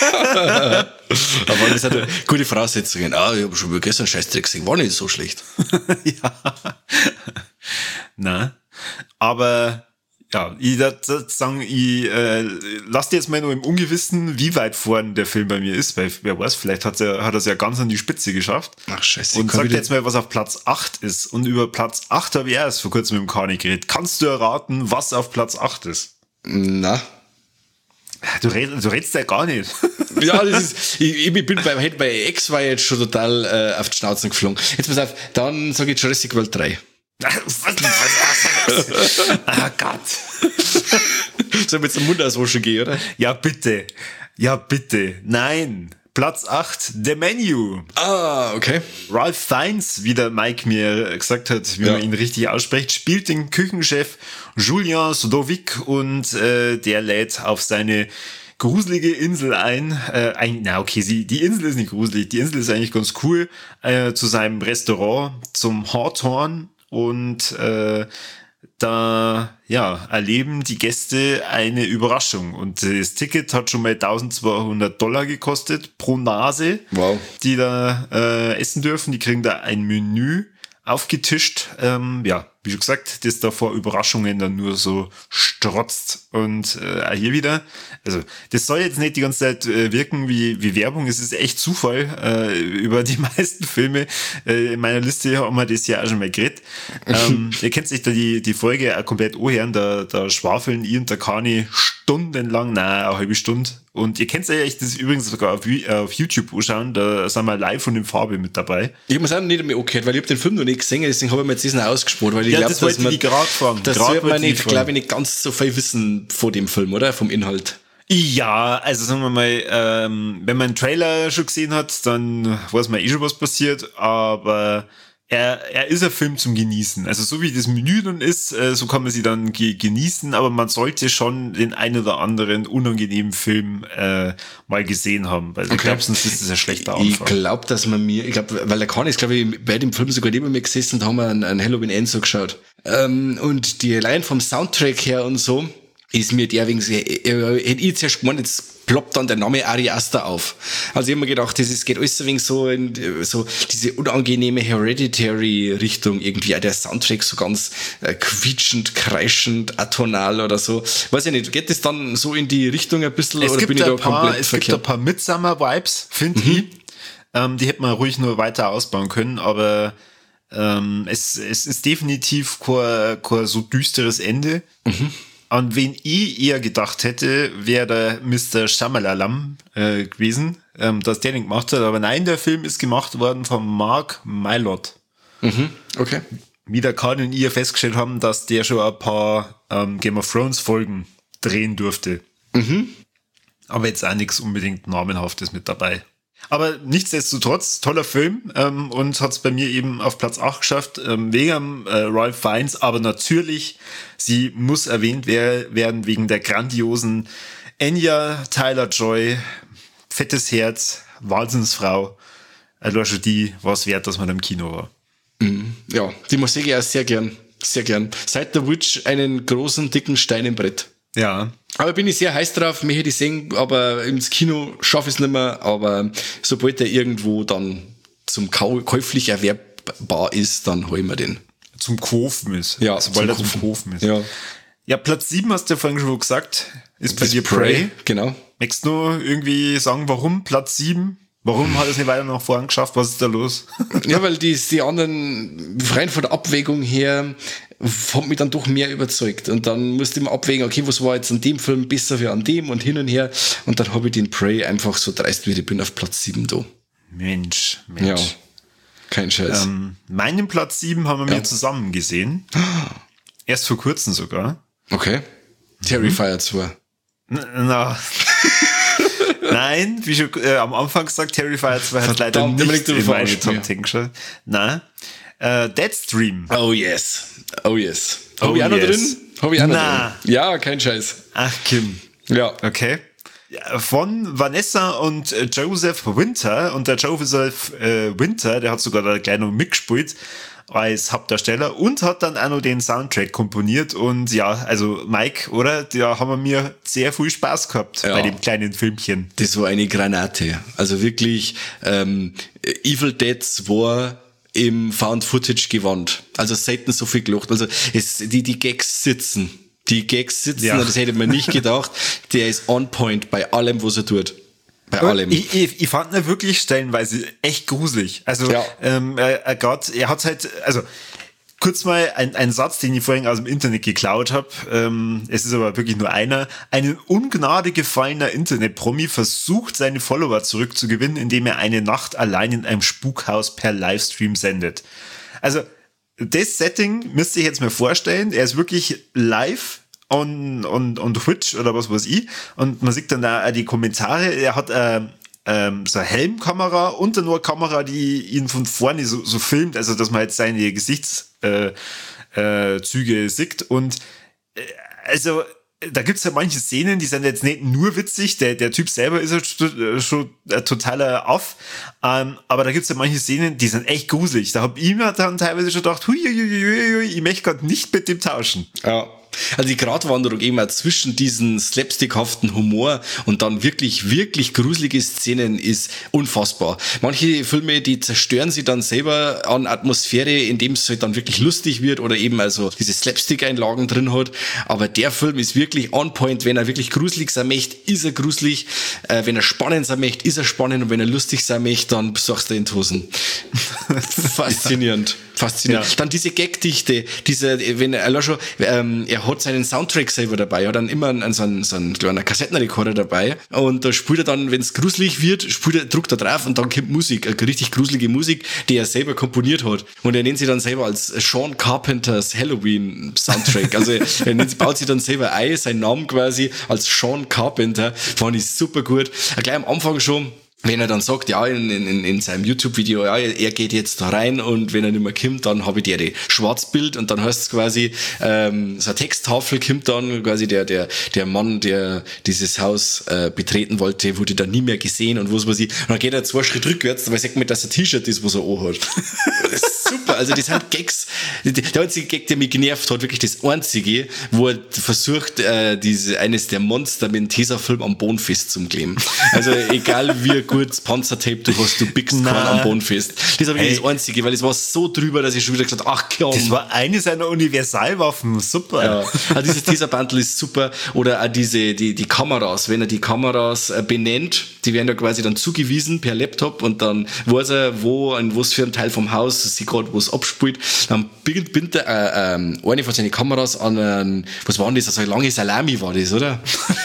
Aber das hat eine gute Voraussetzung. Ah, ich habe schon gestern Scheißdreck gesehen, war nicht so schlecht. Ja. Na, aber ja, ich würde sagen, ich äh, lass dir jetzt mal nur im Ungewissen, wie weit vorn der Film bei mir ist, weil wer weiß, vielleicht hat er hat er es ja ganz an die Spitze geschafft. Ach scheiße. Und sag dir jetzt mal, was auf Platz acht ist. Und über Platz acht habe ich erst vor kurzem mit dem Kani geredet. Kannst du erraten, was auf Platz acht ist? Na? Du redest, du redest ja gar nicht. Ja, das ist, ich, ich bin bei, bei X war jetzt schon total äh, auf die Schnauze geflogen. Jetzt pass auf, dann sage ich Jurassic World drei. Ah Gott. Soll mit zum Mund auswaschen gehen, oder? Ja, bitte. Ja, bitte. Nein. Platz acht, The Menu. Ah, okay. Ralph Fiennes, wie der Mike mir gesagt hat, wie ja. man ihn richtig ausspricht, spielt den Küchenchef Julien Sodovic und äh, der lädt auf seine gruselige Insel ein. Äh, ein na okay, sie, die Insel ist nicht gruselig, die Insel ist eigentlich ganz cool. Äh, zu seinem Restaurant, zum Hawthorne. Und äh, da ja erleben die Gäste eine Überraschung. Und das Ticket hat schon mal eintausendzweihundert Dollar gekostet pro Nase, wow. die da äh, essen dürfen. Die kriegen da ein Menü aufgetischt. Ähm, ja, wie schon gesagt, das da vor Überraschungen dann nur so strotzt. Und äh, hier wieder, also das soll jetzt nicht die ganze Zeit äh, wirken wie, wie Werbung, es ist echt Zufall. Äh, über die meisten Filme äh, in meiner Liste haben wir das ja auch schon mal geredet. ähm, ihr kennt sich da die, die Folge auch komplett anhören, da, da schwafeln ich und der Kani stundenlang, nein, eine halbe Stunde. Und ihr könnt ja echt das übrigens sogar auf, auf YouTube anschauen, da sind wir live von dem Farbe mit dabei. Ich habe es auch nicht mehr angehört, weil ich habe den Film noch nicht gesehen, deswegen habe ich mir jetzt diesen ausgespart, weil ich ja, glaube, das wollte ich gerade fragen. Das wird man nicht, glaube ich, nicht ganz so viel wissen von dem Film, oder? Vom Inhalt. Ja, also sagen wir mal, ähm, wenn man einen Trailer schon gesehen hat, dann weiß man eh schon, was passiert, aber er, er ist ein Film zum Genießen. Also so wie das Menü dann ist, äh, so kann man sie dann ge- genießen, aber man sollte schon den ein oder anderen unangenehmen Film äh, mal gesehen haben, weil okay. ich glaube, sonst ist das ein schlechter Anfang. Ich glaube, dass man mir, ich glaube, weil der Kahn ist, glaube ich, bei dem Film sogar neben mir gesessen und haben wir einen, einen Halloween Enzo geschaut. Ähm, und die allein vom Soundtrack her und so, ist mir der wegen, äh, äh, hätte ich zuerst gemeint, jetzt ploppt dann der Name Ari Aster auf. Also ich habe mir gedacht, das ist, geht alles so wegen so in so diese unangenehme Hereditary-Richtung irgendwie. Auch der Soundtrack so ganz äh, quietschend, kreischend, atonal oder so. Weiß ich nicht, geht das dann so in die Richtung ein bisschen es oder gibt bin ich da paar, komplett Es verkehrt? gibt ein paar Midsummer-Vibes, finde Mhm. ich. Ähm, die hätte man ruhig nur weiter ausbauen können, aber ähm, es, es ist definitiv kein, kein so düsteres Ende. Mhm. An wen ich eher gedacht hätte, wäre der Mister Shamalalam äh, gewesen, ähm, dass der den gemacht hat. Aber nein, der Film ist gemacht worden von Mark Mylod. Mhm. Okay. Wie der Kahn und ihr festgestellt haben, dass der schon ein paar ähm, Game of Thrones Folgen drehen durfte. Mhm. Aber jetzt auch nichts unbedingt Namenhaftes mit dabei. Aber nichtsdestotrotz, toller Film ähm, und hat es bei mir eben auf Platz acht geschafft, ähm, wegen äh, Ralph Fiennes, aber natürlich, sie muss erwähnt wer- werden wegen der grandiosen Anya Taylor-Joy, fettes Herz, Wahnsinnsfrau, also schon die war es wert, dass man im Kino war. Mhm. Ja, die Musik ja sehr gern, sehr gern. Seit The Witch einen großen, dicken Stein im Brett. Ja. Aber bin ich sehr heiß drauf, mich hätte ich sehen, aber ins Kino schaffe ich es nicht mehr, aber sobald der irgendwo dann zum Kau- käuflich erwerbbar ist, dann hol ich mir den. Zum Kaufen ist. Ja, sobald zum er zum Kaufen ist. Ja. Ja, Platz sieben hast du ja vorhin schon gesagt, ist bei Das dir Prey. Genau. Möchtest du irgendwie sagen, warum Platz sieben? Warum hat es nicht weiter nach vorne geschafft? Was ist da los? Ja, weil die, die anderen, rein von der Abwägung her, hat mich dann doch mehr überzeugt. Und dann musste ich mal abwägen, okay, was war jetzt an dem Film besser wie an dem und hin und her. Und dann habe ich den Prey einfach so dreist wie ich bin auf Platz sieben da. Mensch, Mensch. Ja, kein Scheiß. Ähm, meinen Platz sieben haben wir Ja. mir zusammen gesehen. Erst vor kurzem sogar. Okay. Terrifier zwei. N- Na. Nein, wie schon äh, am Anfang gesagt, Terrifier zwei hat leider Verdammt, nicht nicht du in meine verarscht Top mir. zehn geschafft. Nein. Äh, Deadstream. Oh yes. Oh yes. Hab Oh ich auch noch yes. drin? Hab ich auch noch Na. drin. Ja, kein Scheiß. Ach, Kim. Ja. Okay. Ja, von Vanessa und äh, Joseph Winter. Und der Joseph äh, Winter, der hat sogar da gleich noch mitgespielt als Hauptdarsteller und hat dann auch noch den Soundtrack komponiert. Und ja, also Mike, oder? Da haben wir mir sehr viel Spaß gehabt Ja. bei dem kleinen Filmchen. Das war eine Granate. Also wirklich ähm, Evil Dead zwei im Found Footage gewandt. Also selten so viel gelacht. Also es, die, die Gags sitzen. Die Gags sitzen, Ja. und das hätte man nicht gedacht. Der ist on point bei allem, was er tut. Bei allem. Ich, ich, ich fand ihn wirklich stellenweise echt gruselig. Also, Ja. ähm, er, er, grad, er hat halt, also, kurz mal ein, ein Satz, den ich vorhin aus dem Internet geklaut habe. Ähm, es ist aber wirklich nur einer. Ein in Ungnade gefallener Internet-Promi versucht, seine Follower zurückzugewinnen, indem er eine Nacht allein in einem Spukhaus per Livestream sendet. Also, das Setting müsste ich jetzt mir vorstellen. Er ist wirklich live on, on, on Twitch oder was weiß ich. Und man sieht dann da auch die Kommentare. Er hat äh, ähm, so eine Helmkamera und dann nur eine Kamera, die ihn von vorne so, so filmt, also dass man jetzt seine Gesichtszüge äh, äh, Züge sieht. Und äh, also da gibt's ja manche Szenen, die sind jetzt nicht nur witzig, der, der Typ selber ist ja schon, schon ein totaler Off, ähm, aber da gibt's ja manche Szenen, die sind echt gruselig. Da hab ich mir dann teilweise schon gedacht, hui, hui, hui, hui, hui, ich möchte gerade nicht mit dem tauschen. Ja. Also die Gratwanderung eben auch zwischen diesen slapstickhaften Humor und dann wirklich, wirklich gruselige Szenen ist unfassbar. Manche Filme, die zerstören sie dann selber an Atmosphäre, indem es halt dann wirklich lustig wird oder eben also diese Slapstick-Einlagen drin hat. Aber der Film ist wirklich on point. Wenn er wirklich gruselig sein möchte, ist er gruselig. Äh, wenn er spannend sein möchte, ist er spannend. Und wenn er lustig sein möchte, dann sagst du in die Hosen. Faszinierend. Faszinierend. Ja. Dann diese Gagdichte, diese, wenn er schon, ähm, er hat seinen Soundtrack selber dabei, er hat dann immer einen, so einen, so einen kleinen Kassettenrekorder dabei und da spielt er dann, wenn es gruselig wird, spielt er, druckt er drauf und dann kommt Musik, eine richtig gruselige Musik, die er selber komponiert hat und er nennt sie dann selber als Sean Carpenters Halloween Soundtrack, also er nennt, baut sich dann selber ein, seinen Namen quasi als Sean Carpenter, fand ich super gut. Gleich am Anfang schon wenn er dann sagt, ja, in, in, in seinem YouTube-Video, ja, er geht jetzt da rein und wenn er nicht mehr kommt, dann habe ich der die Schwarzbild und dann heißt es quasi, ähm, so eine Texttafel kommt dann, quasi der, der, der Mann, der dieses Haus äh, betreten wollte, wurde dann nie mehr gesehen und was weiß ich. Und dann geht er zwei Schritte rückwärts, weil sagt man, dass er ein T-Shirt ist, was er anhat. Das ist super, also das sind Gags. Der einzige Gag, der mich genervt hat, wirklich das einzige, wo er versucht, äh, diese, eines der Monster mit dem Tesafilm am Boden festzukleben. Also egal wie gut Panzertape du hast, du biegst keinen am Boden fest. Das war wirklich hey. das Einzige, weil es war so drüber, dass ich schon wieder gesagt habe, ach komm. Das war eine seiner Universalwaffen, super. Ja. Also dieses Teaser-Bundle ist super. Oder auch diese, die, die Kameras, wenn er die Kameras äh, benennt, die werden ja quasi dann zugewiesen per Laptop und dann weiß er, wo, in was für ein Teil vom Haus sie gerade was abspielt. Dann bindet er äh, äh, eine von seinen Kameras an einen, was war denn das, also eine lange Salami war das, oder?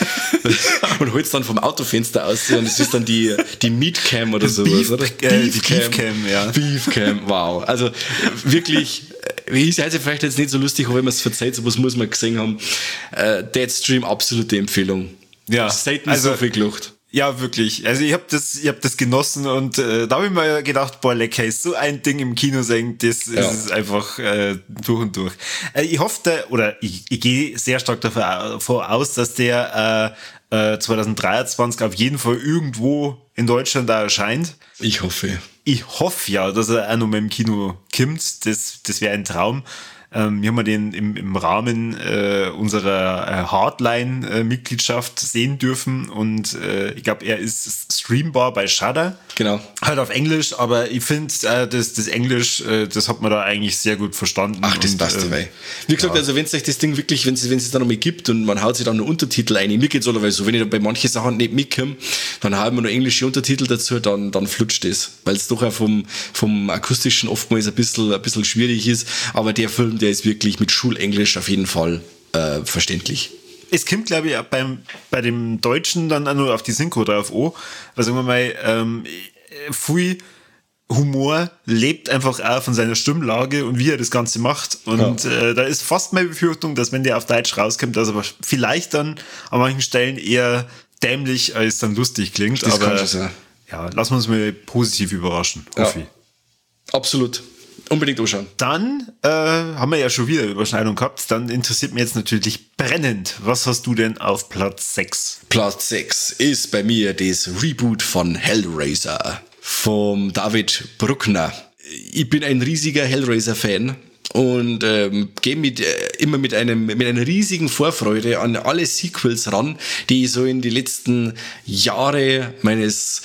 Und holt es dann vom Autofenster aus und es ist dann die, die Meatcam oder sowas, Beef, oder? Äh, Beefcam. Beefcam, ja. Beefcam, wow. Also wirklich, ist also vielleicht jetzt nicht so lustig, aber wenn man es verzeiht, sowas muss man gesehen haben. Äh, Deadstream, absolute Empfehlung. Ja. Selten also, so viel gelacht. Ja, wirklich. Also ich habe das, ich hab das genossen und äh, da habe ich mir gedacht, boah, lecker, ist so ein Ding im Kino sehen, das ja. ist einfach äh, durch und durch. Äh, ich hoffe, oder ich, ich gehe sehr stark davon aus, dass der äh, äh, zwanzig dreiundzwanzig auf jeden Fall irgendwo in Deutschland da erscheint. Ich hoffe. Ich hoffe ja, dass er auch noch mal im Kino kommt. Das, das wäre ein Traum. Ähm, wir haben den im, im Rahmen äh, unserer äh, Hardline-Mitgliedschaft äh, sehen dürfen und äh, ich glaube, er ist streambar bei Shudder. Genau. Halt auf Englisch, aber ich finde, äh, das, das Englisch, äh, das hat man da eigentlich sehr gut verstanden. Ach, das und, passt dabei. Äh, Wie gesagt, ja. also wenn es euch das Ding wirklich, wenn es wenn es dann nochmal gibt und man haut sich dann noch Untertitel ein, mir geht's allerweise so, wenn ich da bei manchen Sachen nicht mitkomme, dann haben wir noch englische Untertitel dazu, dann, dann flutscht das, weil es doch auch vom, vom akustischen oftmals ein bisschen, ein bisschen schwierig ist, aber der Film, der ist wirklich mit Schulenglisch auf jeden Fall äh, verständlich. Es kommt, glaube ich, beim, bei dem Deutschen dann auch nur auf die Synchro drauf an, weil sagen wir mal, ähm, viel Humor lebt einfach auch von seiner Stimmlage und wie er das Ganze macht. Und ja. äh, da ist fast meine Befürchtung, dass wenn der auf Deutsch rauskommt, dass aber vielleicht dann an manchen Stellen eher dämlich als dann lustig klingt. Das aber kann schon sein. Ja, lassen wir uns mal positiv überraschen. Hoffe ja. Absolut. Unbedingt anschauen. Dann äh, haben wir ja schon wieder Überschneidung gehabt. Dann interessiert mich jetzt natürlich brennend. Was hast du denn auf Platz sechs? Platz sechs ist bei mir das Reboot von Hellraiser vom David Bruckner. Ich bin ein riesiger Hellraiser-Fan und ähm, gehe mit, äh, immer mit einem mit einer riesigen Vorfreude an alle Sequels ran, die ich so in die letzten Jahre meines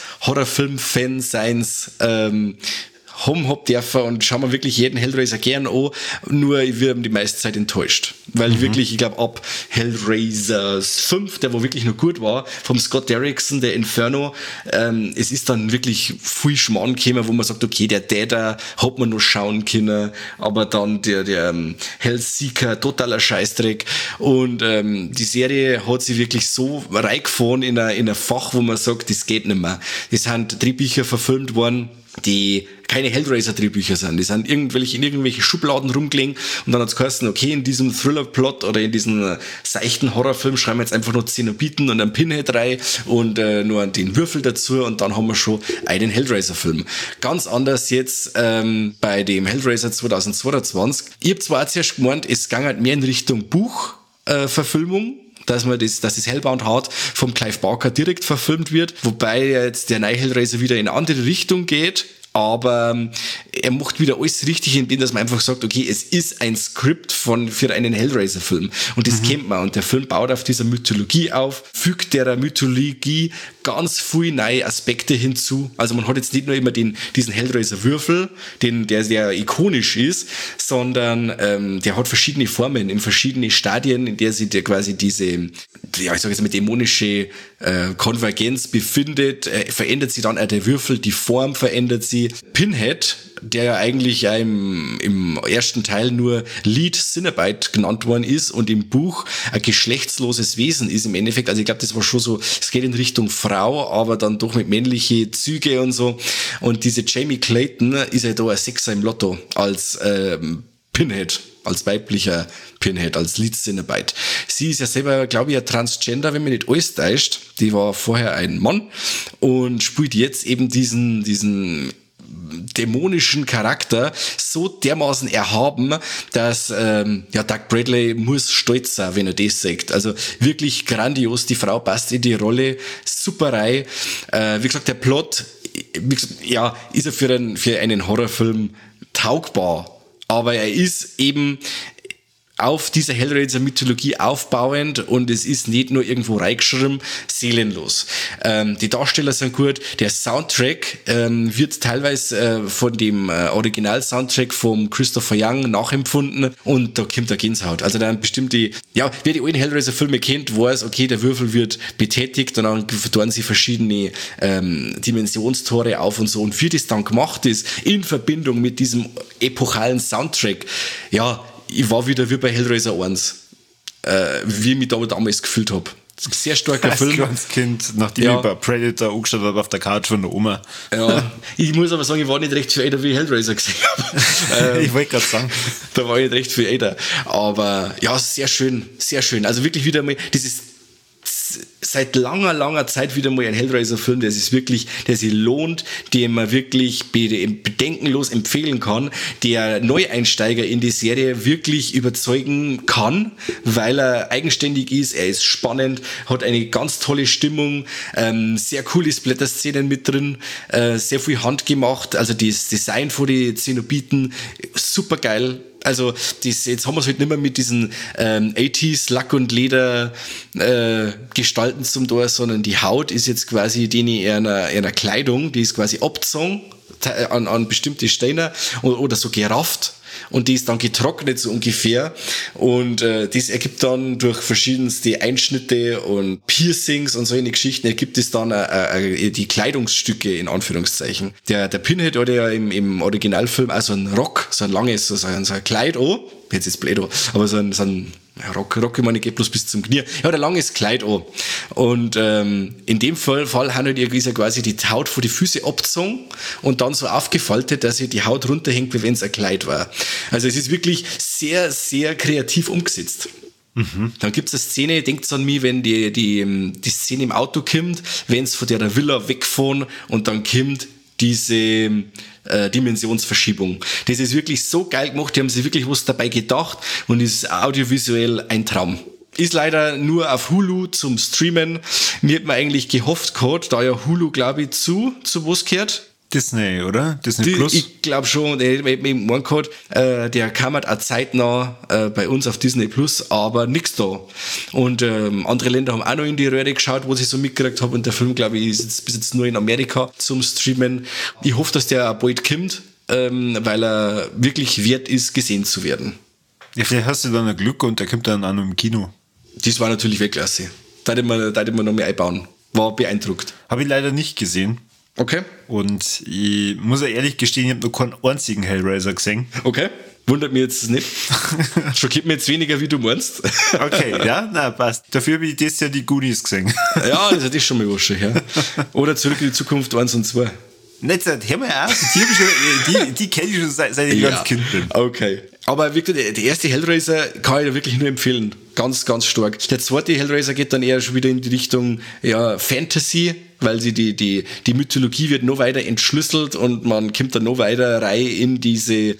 Horrorfilm-Fanseins ähm, haben hab dürfen und schauen wir wirklich jeden Hellraiser gern an, nur ich werde die meiste Zeit enttäuscht. Weil mhm. wirklich, ich glaube, ab Hellraiser fünf, der wo wirklich noch gut war, vom Scott Derrickson, der Inferno, ähm, es ist dann wirklich viel Schmarrn gekommen, wo man sagt, okay, der Däder hat man noch schauen können, aber dann der, der ähm, Hellseeker, totaler Scheißdreck und ähm, die Serie hat sich wirklich so reingefahren in ein, in ein Fach, wo man sagt, das geht nicht mehr. Es sind Drehbücher verfilmt worden, die keine Hellraiser-Drehbücher sind. Die sind irgendwelche, in irgendwelche Schubladen rumgelegen und dann hat's geheißen, okay, in diesem Thriller-Plot oder in diesem seichten Horrorfilm schreiben wir jetzt einfach nur Zenobiten und einen Pinhead rein und äh, nur den Würfel dazu und dann haben wir schon einen Hellraiser-Film. Ganz anders jetzt ähm, bei dem Hellraiser zwanzig zweiundzwanzig. Ich hab zwar zuerst gemeint, es ging halt mehr in Richtung Buchverfilmung, äh, dass man das, dass das Hellbound Heart vom Clive Barker direkt verfilmt wird, wobei jetzt der neue Hellraiser wieder in eine andere Richtung geht, aber ähm, er macht wieder alles richtig, indem dass man einfach sagt, okay, es ist ein Skript von, für einen Hellraiser-Film und das mhm. kennt man und der Film baut auf dieser Mythologie auf, fügt der Mythologie ganz viele neue Aspekte hinzu, also man hat jetzt nicht nur immer den, diesen Hellraiser-Würfel, den, der sehr ikonisch ist, sondern ähm, der hat verschiedene Formen, in verschiedene Stadien, in der sich der quasi diese, ja, ich sag jetzt mal, dämonische äh, Konvergenz befindet, äh, verändert sich dann auch der Würfel, die Form verändert sich. Pinhead, der ja eigentlich ja im, im ersten Teil nur Lead Cenobite genannt worden ist und im Buch ein geschlechtsloses Wesen ist im Endeffekt. Also ich glaube, das war schon so, es geht in Richtung Frau, aber dann doch mit männliche Züge und so. Und diese Jamie Clayton ist ja da ein Sechser im Lotto als ähm, Pinhead, als weiblicher Pinhead, als Lead-Cinnabite. Sie ist ja selber, glaube ich, ein Transgender, wenn mich nicht alles täuscht. Die war vorher ein Mann und spielt jetzt eben diesen, diesen dämonischen Charakter so dermaßen erhaben, dass ähm, ja, Doug Bradley muss stolz sein, wenn er das sagt. Also wirklich grandios, die Frau passt in die Rolle, superei. Äh, wie gesagt, der Plot, wie gesagt, ja, ist er für einen, für einen Horrorfilm taugbar, aber er ist eben auf dieser Hellraiser-Mythologie aufbauend und es ist nicht nur irgendwo reingeschrieben, seelenlos. Ähm, die Darsteller sind gut, der Soundtrack ähm, wird teilweise äh, von dem äh, Original-Soundtrack vom Christopher Young nachempfunden und da kommt der Gänsehaut. Also dann bestimmt die, ja, wer die alten Hellraiser-Filme kennt, weiß, okay, der Würfel wird betätigt und dann tun sie verschiedene ähm, Dimensionstore auf und so. Und wie das dann gemacht ist, in Verbindung mit diesem epochalen Soundtrack, ja, ich war wieder wie bei Hellraiser eins, äh, wie ich mich da damals gefühlt habe. Sehr starker als Film. kleines Kind, nachdem Ja. ich bei Predator angeschaut habe auf der Couch von der Oma. Ja, ich muss aber sagen, ich war nicht recht viel älter, wie ich Hellraiser gesehen habe. ähm, Ich wollte gerade sagen. Da war ich nicht recht viel älter. Aber ja, sehr schön, sehr schön. Also wirklich wieder mal dieses seit langer, langer Zeit wieder mal ein Hellraiser-Film, der sich wirklich, der sich lohnt, den man wirklich bedenkenlos empfehlen kann, der Neueinsteiger in die Serie wirklich überzeugen kann, weil er eigenständig ist, er ist spannend, hat eine ganz tolle Stimmung, ähm, sehr coole Splatter-Szenen mit drin, äh, sehr viel handgemacht, also das Design von den Zenobiten, super geil. Also das, jetzt haben wir es halt nicht mehr mit diesen ähm, achtziger Lack- und Leder äh, Gestalten zum Tor, sondern die Haut ist jetzt quasi die in einer, einer Kleidung, die ist quasi abgezogen an, an bestimmte Steine oder, oder so gerafft. Und die ist dann getrocknet, so ungefähr. Und äh, das ergibt dann durch verschiedenste Einschnitte und Piercings und solche Geschichten, ergibt es dann äh, äh, die Kleidungsstücke, in Anführungszeichen. Der, der Pinhead hatte ja im, im Originalfilm auch so einen Rock, so ein langes, so ein, so ein Kleid an. Jetzt ist blöd an, aber so ein, so ein Rock, Rock, ich meine, geht bloß bis zum Knie. Er hat ein langes Kleid an. Und ähm, in dem Fall, Fall handelt ihr ja quasi die Haut von die Füße abgezogen und dann so aufgefaltet, dass ihr die Haut runterhängt, wie wenn es ein Kleid war. Also es ist wirklich sehr, sehr kreativ umgesetzt. Mhm. Dann gibt es eine Szene, denkt an mich, wenn die, die, die Szene im Auto kommt, wenn es von der Villa wegfahren und dann kommt diese äh, Dimensionsverschiebung. Das ist wirklich so geil gemacht, die haben sich wirklich was dabei gedacht und ist audiovisuell ein Traum. Ist leider nur auf Hulu zum Streamen. Mir hat man eigentlich gehofft gehabt, da ja Hulu, glaube ich, zu, zu was gehört? Disney, oder? Disney Die, Plus? Ich glaube schon, der hat mir gemeint gehabt, äh, der kam halt auch zeitnah äh, bei uns auf Disney Plus, aber nix da. Und ähm, andere Länder haben auch noch in die Röhre geschaut, wo ich so mitgekriegt habe. Und der Film, glaube ich, ist jetzt, bis jetzt nur in Amerika zum Streamen. Ich hoffe, dass der auch bald kommt, ähm, weil er wirklich wert ist, gesehen zu werden. Ja, vielleicht hast du dann ein Glück und der kommt dann auch noch im Kino. Das war natürlich Weltklasse. Da hätte man, da hätte man noch mehr einbauen. War beeindruckt. Habe ich leider nicht gesehen. Okay. Und ich muss ja ehrlich gestehen, ich habe noch keinen einzigen Hellraiser gesehen. Okay. Wundert mich jetzt nicht. Schockiert mich jetzt weniger, wie du meinst. Okay, ja, na passt. Dafür habe ich das Jahr die Goonies gesehen. Ja, das ist schon mal was schon, ja. Oder Zurück in die Zukunft eins und zwei. Nicht seit, hör mal auf, die, hab ich schon- die, die kenne ich schon seit, seit ich Ja, ganz Kind bin. okay. Aber wirklich, der der erste Hellraiser kann ich dir wirklich nur empfehlen. Ganz, ganz stark. Der zweite Hellraiser geht dann eher schon wieder in die Richtung ja, Fantasy, weil sie die, die, die Mythologie wird noch weiter entschlüsselt und man kommt dann noch weiter rein in diese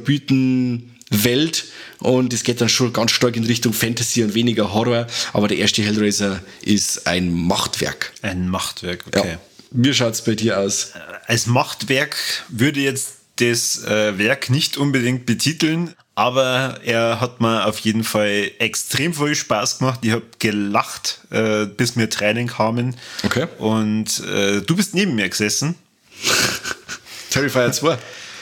Zenobiten-Welt und es geht dann schon ganz stark in Richtung Fantasy und weniger Horror. Aber der erste Hellraiser ist ein Machtwerk. Ein Machtwerk, okay. Ja. Wie schaut's bei dir aus? Als Machtwerk würde jetzt das äh, Werk nicht unbedingt betiteln, aber er hat mir auf jeden Fall extrem viel Spaß gemacht. Ich habe gelacht, äh, bis mir Tränen kamen. Okay. Und äh, du bist neben mir gesessen. Terrifier zwei.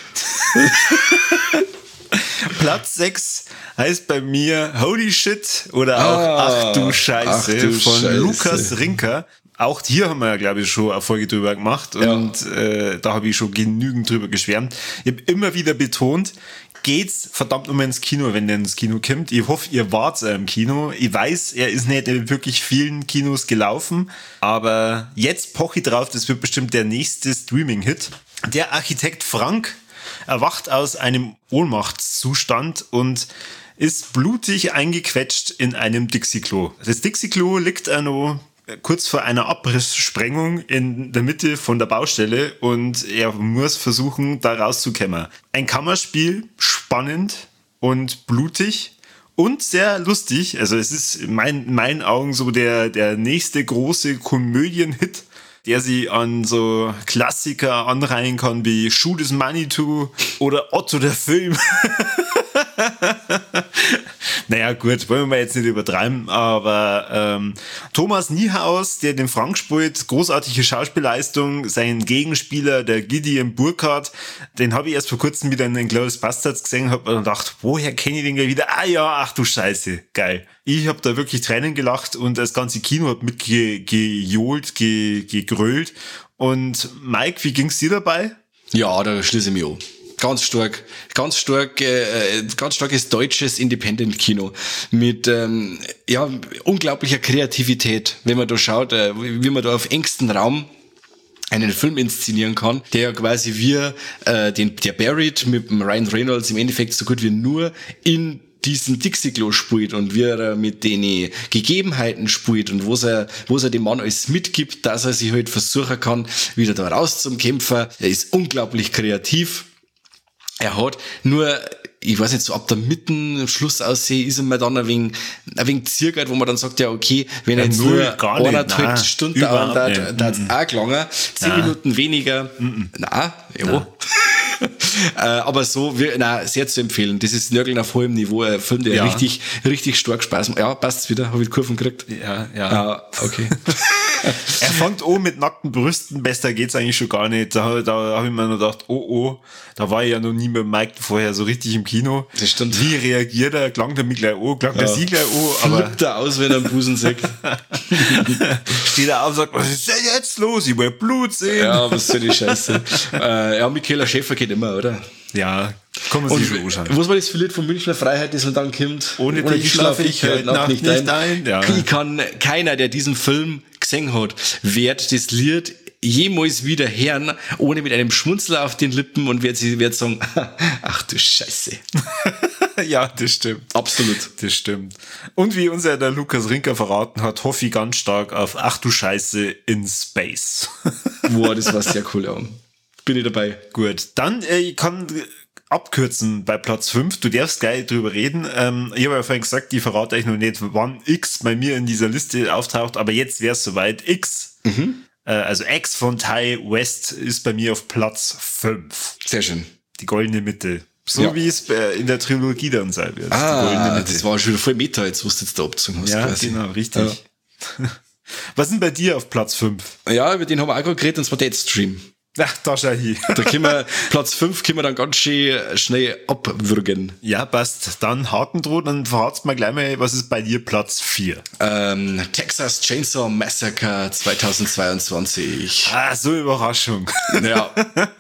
Platz sechs heißt bei mir Holy Shit oder auch Ah, Ach du Scheiße Ach du von Scheiße. Lukas Rinker. Auch hier haben wir ja, glaube ich, schon eine Folge drüber gemacht und Ja. äh, da habe ich schon genügend drüber geschwärmt. Ich habe immer wieder betont, geht's verdammt nochmal ins Kino, wenn der ins Kino kommt. Ich hoffe, ihr wart im Kino. Ich weiß, er ist nicht in wirklich vielen Kinos gelaufen, aber jetzt poche ich drauf, das wird bestimmt der nächste Streaming-Hit. Der Architekt Frank erwacht aus einem Ohnmachtszustand und ist blutig eingequetscht in einem Dixie-Klo. Das Dixie-Klo liegt auch noch kurz vor einer Abrisssprengung in der Mitte von der Baustelle und er muss versuchen, da rauszukommen. Ein Kammerspiel, spannend und blutig und sehr lustig. Also es ist in meinen, in meinen Augen so der, der nächste große Komödienhit, der sie an so Klassiker anreihen kann wie Shoot is Manitou oder Otto der Film. Naja, gut, wollen wir jetzt nicht übertreiben, aber ähm, Thomas Niehaus, der den Frank spielt, großartige Schauspielleistung, sein Gegenspieler, der Gideon Burkhardt, den habe ich erst vor kurzem wieder in den Glorious Bastards gesehen, habe mir gedacht, woher kenne ich den gleich wieder? Ah ja, ach du Scheiße, geil. Ich habe da wirklich Tränen gelacht und das ganze Kino hat mitgejohlt, ge, gegrölt. Und Mike, wie ging's dir dabei? Ja, da schließe ich mich an. Ganz stark, ganz stark, äh, ganz starkes deutsches Independent-Kino mit ähm, ja unglaublicher Kreativität, wenn man da schaut, äh, wie man da auf engstem Raum einen Film inszenieren kann, der ja quasi wie äh, den der Buried mit dem Ryan Reynolds im Endeffekt so gut wie nur in diesen Dixie-Klo spielt und wie er mit den Gegebenheiten spielt und wo er, wo er dem Mann alles mitgibt, dass er sich halt versuchen kann, wieder da raus zum Kämpfer. Er ist unglaublich kreativ. Er hat nur, ich weiß nicht, so ab der Mitte, am Schluss aussehe, ist er mir dann ein wenig, ein wenig zirkert, wo man dann sagt, ja, okay, wenn er jetzt null, nur gar nicht, eineinhalb nein, Stunden dauern, da überhaupt hat's nicht. auch gelangen. Zehn Nein. Minuten weniger. Mhm. Nein, ja. äh, aber so, wir, nein, sehr zu empfehlen. Das ist Nörgeln auf hohem Niveau. Ein Film, der Ja. richtig, richtig stark Spaß macht. Ja, passt's wieder. Habe ich die Kurven gekriegt? Ja, ja. Ah, okay. Er fängt an mit nackten Brüsten, besser geht's eigentlich schon gar nicht. Da, da habe ich mir noch gedacht, oh oh, da war ich ja noch nie mit Mike vorher so richtig im Kino. Das stimmt. Wie reagiert er? Klang der mich gleich an? Klang der sie gleich an? Aber Flippt er aus, wenn er einen Busen sieht. steht er auf und sagt, was ist denn jetzt los? Ich will Blut sehen. Ja, was soll die Scheiße. äh, ja, Michaela Schäfer geht immer, oder? Ja, kann man sich schon anschauen. Was war das für Lied von Münchner Freiheit, das dann kommt? Ohne dich schlaf ich heute Nacht nicht ein. Ja. Ich kann, keiner, der diesen Film gesehen hat, wird das Lied jemals wieder hören, ohne mit einem Schmunzler auf den Lippen und wird sie wird sagen, ach du Scheiße. Ja, das stimmt. Absolut. Das stimmt. Und wie uns ja der Lukas Rinker verraten hat, hoffe ich ganz stark auf Ach du Scheiße in Space. Boah, das war sehr cool, ja. Bin ich dabei. Gut, dann äh, ich kann abkürzen bei Platz fünf. Du darfst gleich drüber reden. Ähm, ich habe ja vorhin gesagt, ich verrate euch noch nicht, wann X bei mir in dieser Liste auftaucht, aber jetzt wäre es soweit. X, mhm. äh, also X von Ty West ist bei mir auf Platz fünf. Sehr schön. Die goldene Mitte. So Ja. wie es äh, in der Trilogie dann sein wird. Ah, das war schon wieder voll Meta, jetzt was du jetzt da abgezogen hast. Ja, quasi. genau, richtig. Ja. Was sind bei dir auf Platz fünf? Ja, über den haben wir auch gerade geredet, und zwar Deadstream. Ach, da schau ich. Da können wir, Platz fünf können wir dann ganz schön schnell abwürgen. Ja, passt. Dann Haken droht, dann verratst mal gleich mal, was ist bei dir Platz vier? Ähm, Texas Chainsaw Massacre zweitausendzweiundzwanzig. Ah, so Überraschung. Ja.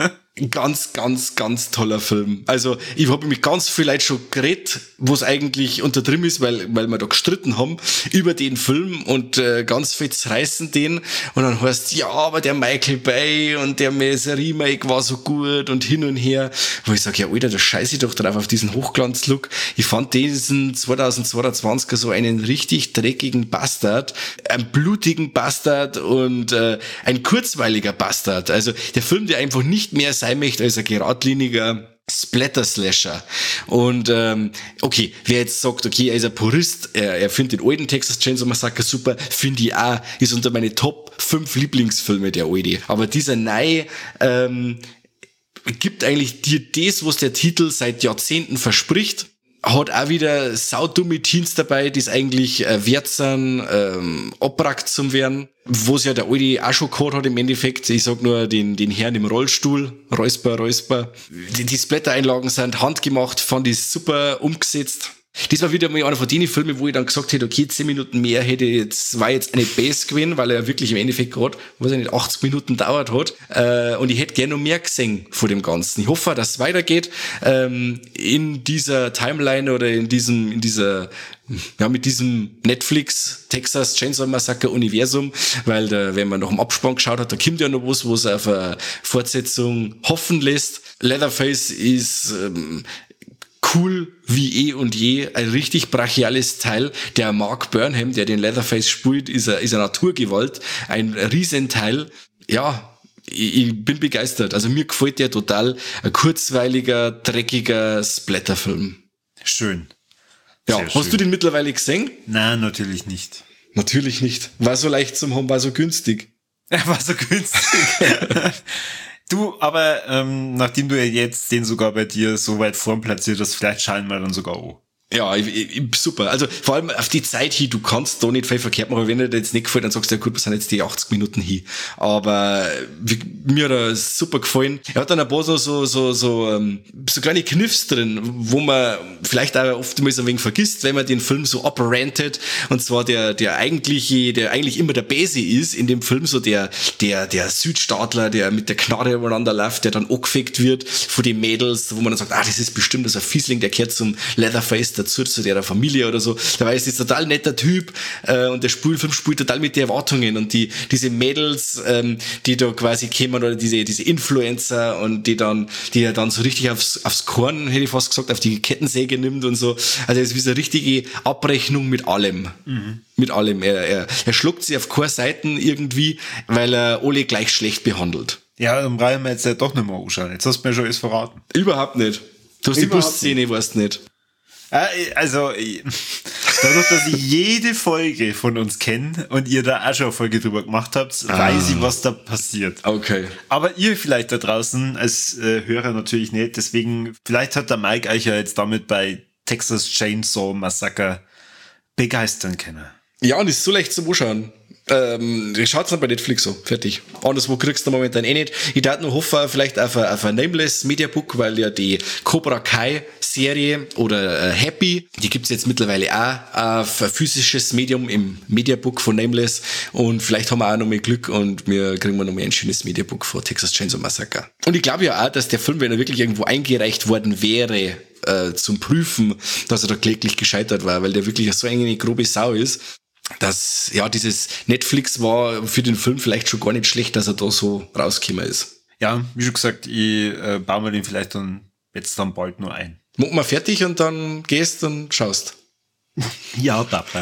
Ganz, ganz, ganz toller Film. Also, ich habe mit ganz viel Leuten schon geredet, wo es eigentlich unter drin ist, weil, weil wir da gestritten haben über den Film und äh, ganz viel zerreißen den. Und dann heißt ja, aber der Michael Bay und der Remake war so gut und hin und her. Wo ich sage, ja, Alter, da scheiße ich doch drauf auf diesen Hochglanzlook. Ich fand diesen zweitausendzweiundzwanziger so einen richtig dreckigen Bastard, einen blutigen Bastard und äh, ein kurzweiliger Bastard. Also, der Film, der einfach nicht mehr sein möchte als ein geradliniger Splatter-Slasher. Und ähm, okay, wer jetzt sagt, okay, er ist ein Purist, er, er findet den alten Texas Chainsaw Massacre super, finde ich auch, ist unter meine Top fünf Lieblingsfilme der alte. Aber dieser neue ähm, gibt eigentlich dir das, was der Titel seit Jahrzehnten verspricht. Hat auch wieder saudumme Teens dabei, die es eigentlich äh, wert sind, ähm, abrackt zum werden. Wo es ja der alte auch schon gehabt hat im Endeffekt. Ich sag nur den, den Herrn im Rollstuhl. Räusper, Räusper. Die, die Splatter-Einlagen sind handgemacht, fand ich super umgesetzt. Das war wieder mal einer von den Filmen, wo ich dann gesagt hätte, okay, zehn Minuten mehr hätte jetzt, war jetzt eine Base gewesen, weil er wirklich im Endeffekt gerade, weiß ich nicht, achtzig Minuten dauert hat. Äh, und ich hätte gerne noch mehr gesehen von dem Ganzen. Ich hoffe, dass es weitergeht, ähm, in dieser Timeline oder in diesem, in dieser ja, mit diesem Netflix Texas Chainsaw Massacre Universum, weil da, wenn man noch im Abspann geschaut hat, da kommt ja noch was, wo es auf eine Fortsetzung hoffen lässt. Leatherface ist ähm, cool wie eh und je, ein richtig brachiales Teil. Der Mark Burnham, der den Leatherface spielt, ist eine, ist eine Naturgewalt, ein Riesenteil. Ja, ich, ich bin begeistert. Also mir gefällt der total. Ein kurzweiliger, dreckiger Splatterfilm. Schön. Ja, Sehr hast schön. du den mittlerweile gesehen? Nein, natürlich nicht. Natürlich nicht. War so leicht zum haben, war so günstig. Er war so günstig. Du, aber ähm, nachdem du ja jetzt den sogar bei dir so weit vorn platziert hast, vielleicht schauen wir dann sogar an. Ja, ich, ich, super. Also vor allem auf die Zeit hin, du kannst da nicht viel verkehrt machen, wenn dir das jetzt nicht gefällt, dann sagst du, ja gut, wir sind jetzt die achtzig Minuten hin. Aber wie, mir hat er super gefallen. Er hat dann ein paar so, so, so, so, ähm, so kleine Kniffs drin, wo man vielleicht auch oftmals ein wenig vergisst, wenn man den Film so abrantet. Und zwar der, der eigentliche, der eigentlich immer der Base ist in dem Film, so der, der, der Südstaatler, der mit der Knarre übereinander läuft, der dann angefickt wird von den Mädels, wo man dann sagt, ah, das ist bestimmt so ein Fiesling, der gehört zum Leatherface dazu, zu der Familie oder so. Dabei ist es total netter Typ äh, und der Spielfilm spielt total mit den Erwartungen und die diese Mädels, ähm, die da quasi kommen oder diese diese Influencer und die dann die er dann so richtig aufs aufs Korn, hätte ich fast gesagt, auf die Kettensäge nimmt und so. Also es ist wie so eine richtige Abrechnung mit allem. Mhm. Mit allem. Er, er, er schluckt sie auf keine Seiten irgendwie, weil er alle gleich schlecht behandelt. Ja, dann brauchen wir jetzt ja doch nicht mehr anschauen. Jetzt hast du mir schon alles verraten. Überhaupt nicht. Du hast Überhaupt die Busszene, weißt nicht. Also, dadurch, dass ich jede Folge von uns kenne und ihr da auch schon eine Folge drüber gemacht habt, ah. weiß ich, was da passiert. Okay. Aber ihr vielleicht da draußen als äh, Hörer natürlich nicht. Deswegen, vielleicht hat der Mike euch ja jetzt damit bei Texas Chainsaw Massacre begeistern können. Ja, und ist so leicht zum Anschauen. Ähm, schaut's dann bei Netflix so, fertig. Anderswo kriegst du momentan eh nicht. Ich darf nur hoffen, vielleicht auf ein, auf ein Nameless Mediabook, weil ja die Cobra Kai Serie oder äh, Happy, die gibt's jetzt mittlerweile auch auf ein physisches Medium im Mediabook von Nameless und vielleicht haben wir auch noch mehr Glück und wir kriegen wir noch mehr ein schönes Mediabook von Texas Chainsaw Massacre. Und ich glaube ja auch, dass der Film, wenn er wirklich irgendwo eingereicht worden wäre, äh, zum Prüfen, dass er da kläglich gescheitert war, weil der wirklich so eine grobe Sau ist, dass, ja, dieses Netflix war für den Film vielleicht schon gar nicht schlecht, dass er da so rausgekommen ist. Ja, wie schon gesagt, ich äh, baue mir den vielleicht dann jetzt dann bald nur ein. Mach mal fertig und dann gehst und schaust. Ja, Papa.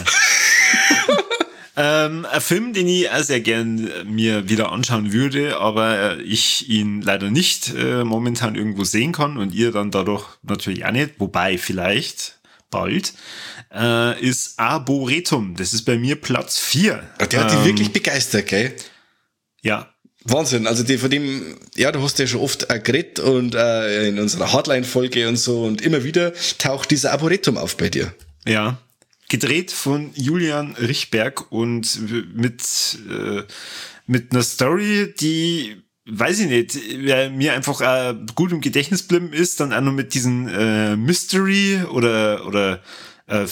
ähm, ein Film, den ich auch sehr gern mir wieder anschauen würde, aber ich ihn leider nicht äh, momentan irgendwo sehen kann und ihr dann dadurch natürlich auch nicht, wobei vielleicht bald, äh, ist Arboretum. Das ist bei mir Platz vier. Der hat ähm, dich wirklich begeistert, gell? Ja. Wahnsinn, also die von dem, ja, du hast ja schon oft auch geredet und äh, in unserer Hardline-Folge und so und immer wieder taucht dieser Arboretum auf bei dir. Ja, gedreht von Julian Richberg und mit, äh, mit einer Story, die, weiß ich nicht, wer mir einfach äh, gut im Gedächtnis geblieben ist, dann auch noch mit diesen äh, Mystery oder, oder äh,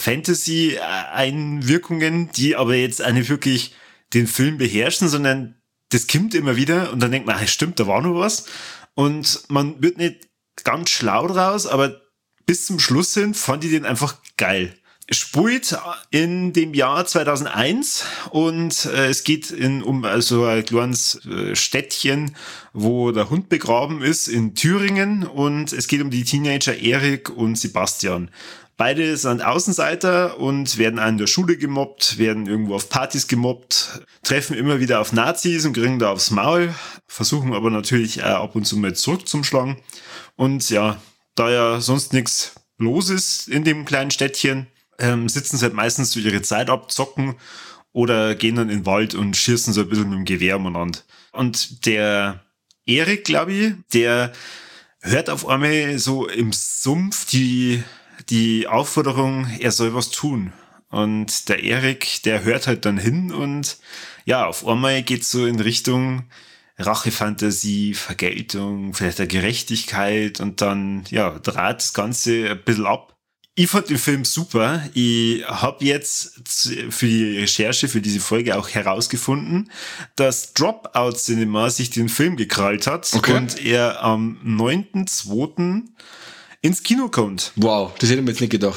Fantasy-Einwirkungen, die aber auch nicht wirklich den Film beherrschen, sondern das kommt immer wieder und dann denkt man, stimmt, da war noch was. Und man wird nicht ganz schlau draus, aber bis zum Schluss hin fand ich den einfach geil. Spielt in dem Jahr zweitausendeins und äh, es geht in, um also ein kleines äh, Städtchen, wo der Hund begraben ist in Thüringen und es geht um die Teenager Erik und Sebastian. Beide sind Außenseiter und werden an der Schule gemobbt, werden irgendwo auf Partys gemobbt, treffen immer wieder auf Nazis und kriegen da aufs Maul, versuchen aber natürlich auch ab und zu mal zurückzuschlagen. Und ja, da ja sonst nichts los ist in dem kleinen Städtchen, ähm, sitzen sie halt meistens so ihre Zeit ab, zocken oder gehen dann in den Wald und schießen so ein bisschen mit dem Gewehr umeinander. Und der Erik, glaube ich, der hört auf einmal so im Sumpf die die Aufforderung, er soll was tun. Und der Erik, der hört halt dann hin und ja, auf einmal geht's so in Richtung Rachefantasie, Vergeltung, vielleicht der Gerechtigkeit und dann, ja, dreht das Ganze ein bisschen ab. Ich fand den Film super. Ich habe jetzt für die Recherche, für diese Folge auch herausgefunden, dass Dropout Cinema sich den Film gekrallt hat okay. und er am neunten zweiten ins Kino kommt. Wow, das hätte ich mir jetzt nicht gedacht.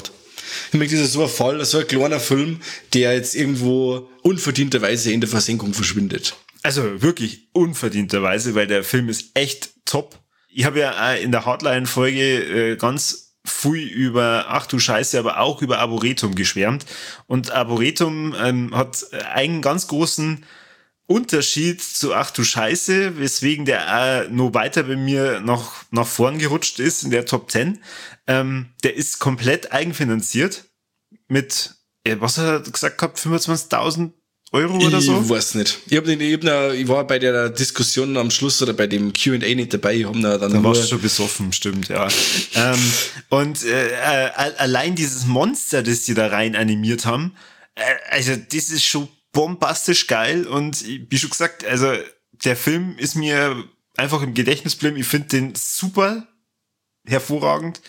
Ich meine, das ist so ein Fall, so ein kleiner Film, der jetzt irgendwo unverdienterweise in der Versenkung verschwindet. Also wirklich unverdienterweise, weil der Film ist echt top. Ich habe ja auch in der Hardline-Folge äh, ganz viel über Ach du Scheiße, aber auch über Arboretum geschwärmt. Und Arboretum ähm, hat einen ganz großen Unterschied zu Ach du Scheiße, weswegen der auch noch weiter bei mir nach, nach vorn gerutscht ist in der Top zehn. Ähm, der ist komplett eigenfinanziert mit, äh, was hat er gesagt gehabt, fünfundzwanzigtausend Euro oder so? Ich weiß nicht. Ich, hab den, ich, hab da, ich war bei der Diskussion am Schluss oder bei dem Q and A nicht dabei. Ich hab da dann da warst du schon besoffen, stimmt, ja. ähm, und äh, äh, allein dieses Monster, das die da rein animiert haben, äh, also das ist schon bombastisch geil. Und wie schon gesagt, also der Film ist mir einfach im Gedächtnis geblieben. Ich finde den super hervorragend.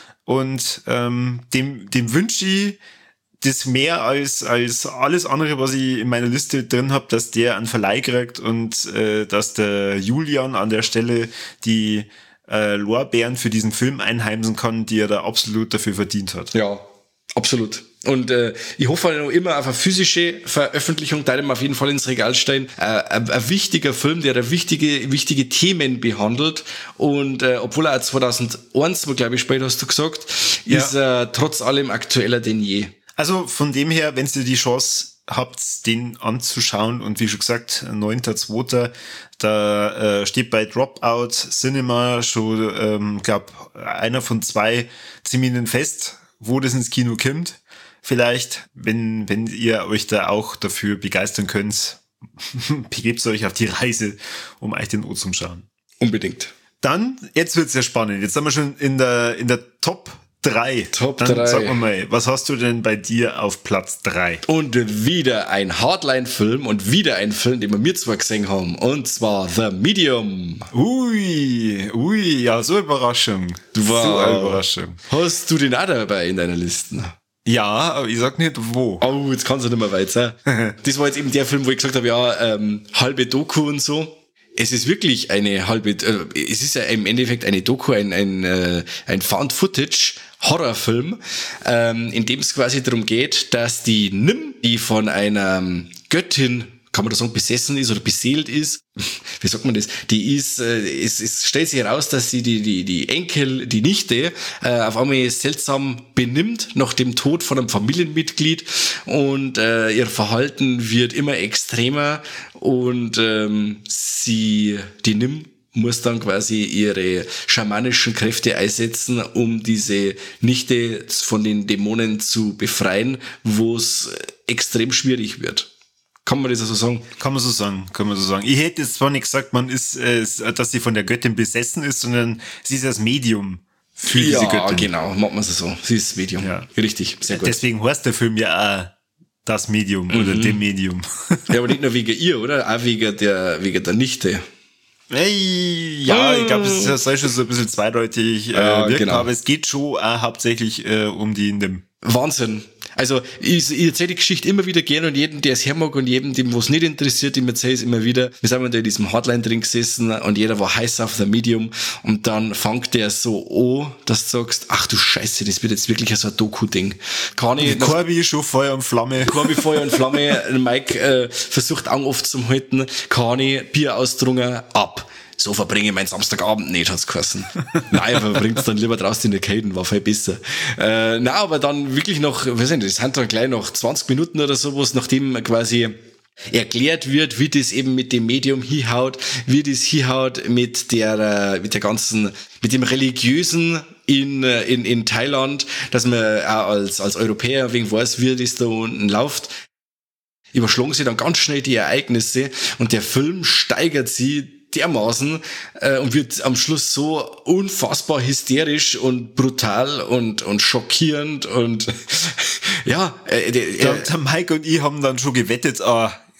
Und ähm, dem, dem wünsche ich das mehr als als alles andere, was ich in meiner Liste drin habe, dass der einen Verleih kriegt und äh, dass der Julian an der Stelle die äh, Lorbeeren für diesen Film einheimsen kann, die er da absolut dafür verdient hat. Ja, absolut. Und äh, ich hoffe noch immer auf eine physische Veröffentlichung, da ihm auf jeden Fall ins Regal stehen. Äh, ein, ein wichtiger Film, der da wichtige wichtige Themen behandelt. Und äh, obwohl er zweitausendeins, glaube ich, später hast du gesagt, ja, ist er äh, trotz allem aktueller denn je. Also von dem her, wenn ihr die Chance habt, den anzuschauen, und wie schon gesagt, neunter zweiter da äh, steht bei Dropout Cinema schon, ähm, glaube einer von zwei Terminen fest, wo das ins Kino kommt. Vielleicht, wenn wenn ihr euch da auch dafür begeistern könnt, begebt euch auf die Reise, um euch den O zu schauen. Unbedingt. Dann, jetzt wird's sehr spannend. Jetzt sind wir schon in der in der Top drei. Top Dann drei. sag mal mal, was hast du denn bei dir auf Platz drei? Und wieder ein Hardline-Film und wieder ein Film, den wir mir zwar gesehen haben, und zwar The Medium. Ui, ui, ja, so eine Überraschung. Wow. So eine Überraschung. Hast du den auch dabei in deiner Liste? Ja, aber ich sag nicht wo. Oh, jetzt kannst du nicht mehr weiter. Das war jetzt eben der Film, wo ich gesagt habe, ja, ähm, halbe Doku und so. Es ist wirklich eine halbe, äh, es ist ja im Endeffekt eine Doku, ein, ein, äh, ein Found-Footage-Horrorfilm, ähm, in dem es quasi darum geht, dass die Nim, die von einer Göttin, kann man da sagen, besessen ist oder beseelt ist, wie sagt man das, die ist, äh, es, es stellt sich heraus, dass sie die, die, die Enkel, die Nichte, äh, auf einmal seltsam benimmt nach dem Tod von einem Familienmitglied, und äh, ihr Verhalten wird immer extremer, und ähm, sie, die Nim, muss dann quasi ihre schamanischen Kräfte einsetzen, um diese Nichte von den Dämonen zu befreien, wo es extrem schwierig wird. Kann man das so sagen? Kann man so sagen, kann man so sagen. Ich hätte jetzt zwar nicht gesagt, man ist, äh, dass sie von der Göttin besessen ist, sondern sie ist das Medium für ja, diese Göttin. Genau, macht man es so. Sie ist das Medium. Ja. Richtig, sehr gut. Deswegen heißt der Film ja auch das Medium, mhm, oder dem Medium. Ja, aber nicht nur wegen ihr, oder? Auch wegen der, wegen der Nichte. Hey, ja, oh. Ich glaube, es soll schon so ein bisschen zweideutig äh, ja, wirken, genau. Aber es geht schon auch hauptsächlich äh, um die Nim. Wahnsinn. Also ich, ich erzähle die Geschichte immer wieder gerne, und jedem, der es hermag, und jedem, dem was nicht interessiert, dem erzähle ich es immer wieder. Wir sind da in diesem Hardline drin gesessen und jeder war heiß auf The Medium, und dann fängt der so an, dass du sagst, ach du Scheiße, das wird jetzt wirklich so ein Doku-Ding. Kann ich... Corby schon Feuer und Flamme. Corby Feuer und Flamme. Mike äh, versucht Augen aufzuhalten. Kann ich Bier ausdrungen? Ab. So verbringe ich meinen Samstagabend nicht, hat's geheißen. Nein, verbringt's dann lieber draußen in der Caden, war viel besser. Äh, na, aber dann wirklich noch, weiß nicht, das sind dann gleich noch zwanzig Minuten oder sowas, nachdem quasi erklärt wird, wie das eben mit dem Medium hinhaut, wie das hinhaut mit der, mit der ganzen, mit dem Religiösen in, in, in Thailand, dass man auch als, als Europäer wegen weiß, wie das da unten läuft. Überschlagen sie dann ganz schnell die Ereignisse, und der Film steigert sie dermaßen äh, und wird am Schluss so unfassbar hysterisch und brutal und und schockierend, und ja, äh, der, ja, der Mike und ich haben dann schon gewettet, ah,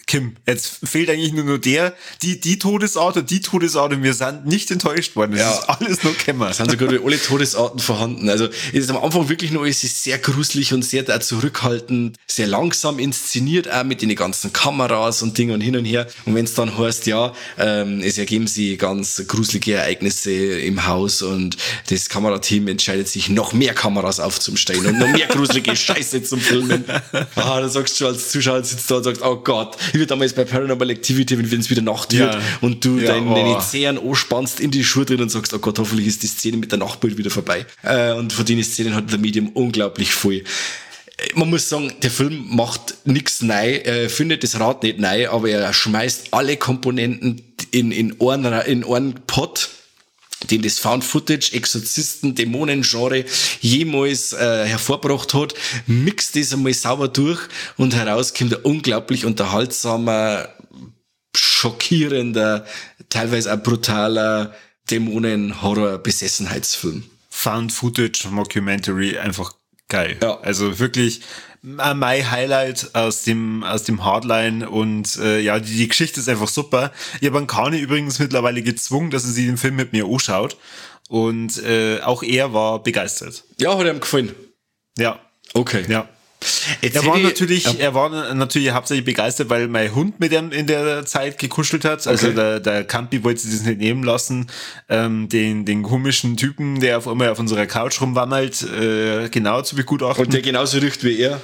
Kim, jetzt fehlt eigentlich nur, nur der, die, die Todesart und die Todesart und wir sind nicht enttäuscht worden. Das Ja. ist alles nur Kämmer. Es sind sogar alle Todesarten vorhanden. Also es ist am Anfang wirklich noch, es ist sehr gruselig und sehr da zurückhaltend, sehr langsam inszeniert, auch mit den ganzen Kameras und Dingen und hin und her. Und wenn es dann heißt, ja, ähm, es ergeben sich ganz gruselige Ereignisse im Haus und das Kamerateam entscheidet sich, noch mehr Kameras aufzustellen und noch mehr gruselige Scheiße zum Filmen. Ah, da sagst du als Zuschauer, sitzt da und sagst, oh Gott, wie damals bei Paranormal Activity, wenn es wieder Nacht wird Ja. und du Ja, deine, oh. deine Zehen anspannst in die Schuhe drin und sagst, oh Gott, hoffentlich ist die Szene mit der Nachtbild wieder vorbei. Äh, und von den Szenen hat The Medium unglaublich viel. Man muss sagen, der Film macht nix neu, er findet das Rad nicht neu, aber er schmeißt alle Komponenten in, in einen, in einen Pot, den das Found-Footage, Exorzisten, Dämonen-Genre jemals äh, hervorgebracht hat, mixt das einmal sauber durch und heraus kommt ein unglaublich unterhaltsamer, schockierender, teilweise auch brutaler Dämonen-Horror-Besessenheitsfilm. Found-Footage-Mockumentary, einfach geil. Ja. Also wirklich äh, mein Highlight aus dem aus dem Hardline und äh, ja, die, die Geschichte ist einfach super. Ich habe Kani übrigens mittlerweile gezwungen, dass er sich den Film mit mir anschaut und äh, auch er war begeistert. Ja, hat ihm gefallen. Ja, Okay. ja. Jetzt Er war hätte ich- natürlich, Ja. er war natürlich hauptsächlich begeistert, weil mein Hund mit ihm in der Zeit gekuschelt hat. Also Okay. der, der Campi wollte sich das nicht nehmen lassen, ähm, den, den komischen Typen, der auf einmal auf unserer Couch rumwandelt, äh, genau zu begutachten. Und der genauso riecht wie er.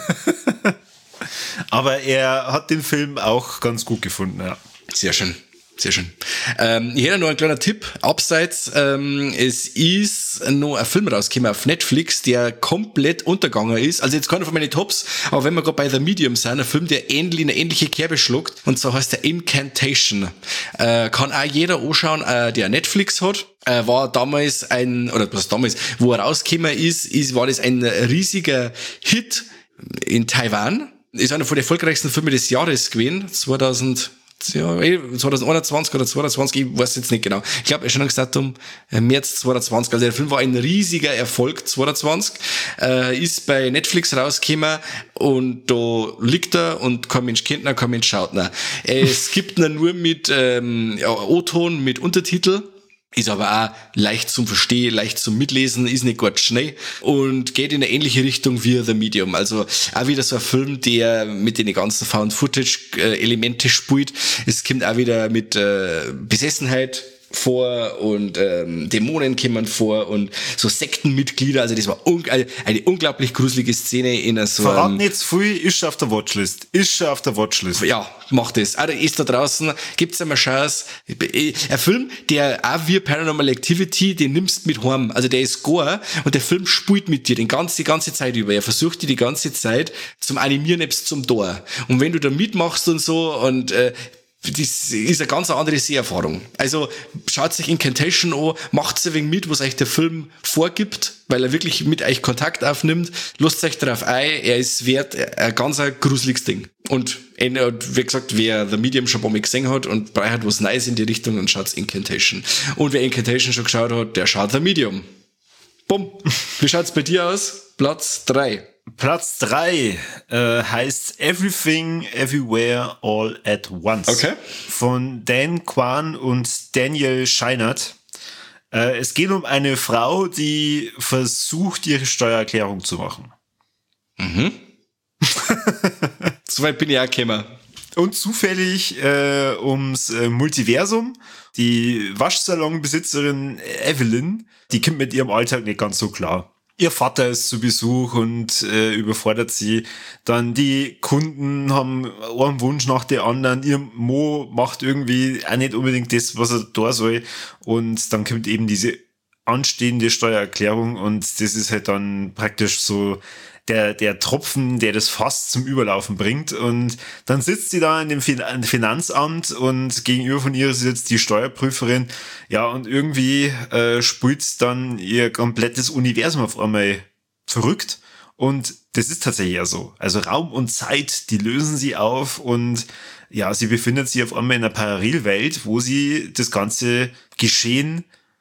Aber er hat den Film auch ganz gut gefunden, ja. Sehr schön. Sehr schön. Ähm, ich hätte noch einen kleinen Tipp. Abseits, ähm, es ist noch ein Film rausgekommen auf Netflix, der komplett untergegangen ist. Also jetzt keiner von meinen Tops, aber wenn wir gerade bei The Medium sind, ein Film, der ähnlich, eine ähnliche Kerbe schluckt, und so heißt der Incantation. Äh, kann auch jeder anschauen, äh, der Netflix hat. Äh, war damals ein, oder was damals, wo er rausgekommen ist, ist, war das ein riesiger Hit in Taiwan. Ist einer von den erfolgreichsten Filmen des Jahres gewesen, zweitausend Ja, zwanzig einundzwanzig oder zweiundzwanzig, ich weiß jetzt nicht genau. Ich glaube, Erscheinungsdatum äh, März zweiundzwanzig. Also der Film war ein riesiger Erfolg, zweiundzwanzig. Äh, ist bei Netflix rausgekommen und da liegt er und kein Mensch kennt ihn, kein Mensch schaut ihn. Es gibt ihn nur mit ähm, ja, O-Ton, mit Untertitel. Ist aber auch leicht zum Verstehen, leicht zum Mitlesen, ist nicht ganz schnell und geht in eine ähnliche Richtung wie The Medium. Also auch wieder so ein Film, der mit den ganzen Found-Footage-Elemente spielt. Es kommt auch wieder mit äh, Besessenheit vor und ähm, Dämonen kommen vor und so Sektenmitglieder. Also das war un eine unglaublich gruselige Szene in so Verrat einem... nicht zu viel, ist schon auf der Watchlist. Ist schon auf der Watchlist. Ja, macht das. Ah, da ist da draußen, gibt's einmal Chance. Ein Film, der auch wie Paranormal Activity, den nimmst mit heim. Also der ist gore und der Film spielt mit dir den ganze, die ganze Zeit über. Er versucht dir die ganze Zeit zum Animieren nebst zum Tor. Und wenn du da mitmachst und so und äh, das ist eine ganz andere Seherfahrung. Also schaut sich Incantation an, macht ein wenig mit, was euch der Film vorgibt, weil er wirklich mit euch Kontakt aufnimmt. Lasst euch darauf ein, er ist wert, ein ganz ein gruseliges Ding. Und wie gesagt, wer The Medium schon ein paar Mal gesehen hat und braucht was Neues in die Richtung, dann schaut's Incantation. Und wer Incantation schon geschaut hat, der schaut The Medium. Bumm. Wie schaut's bei dir aus? Platz drei. Platz drei äh, heißt Everything, Everywhere, All at Once. Okay. Von Dan Kwan und Daniel Scheinert. Äh, es geht um eine Frau, die versucht, ihre Steuererklärung zu machen. Soweit bin ich auch gekommen. Und zufällig äh, ums äh, Multiversum. Die Waschsalonbesitzerin Evelyn, die kommt mit ihrem Alltag nicht ganz so klar. Ihr Vater ist zu Besuch und äh, überfordert sie. Dann die Kunden haben einen Wunsch nach der anderen. Ihr Mo macht irgendwie auch nicht unbedingt das, was er da soll. Und dann kommt eben diese anstehende Steuererklärung und das ist halt dann praktisch so der, der Tropfen, der das Fass zum Überlaufen bringt. Und dann sitzt sie da in dem fin- Finanzamt und gegenüber von ihr sitzt die Steuerprüferin. Ja, und irgendwie äh, spült dann ihr komplettes Universum auf einmal verrückt. Und das ist tatsächlich ja so. Also Raum und Zeit, die lösen sie auf und ja, sie befindet sich auf einmal in einer Parallelwelt, wo sie das ganze Geschehen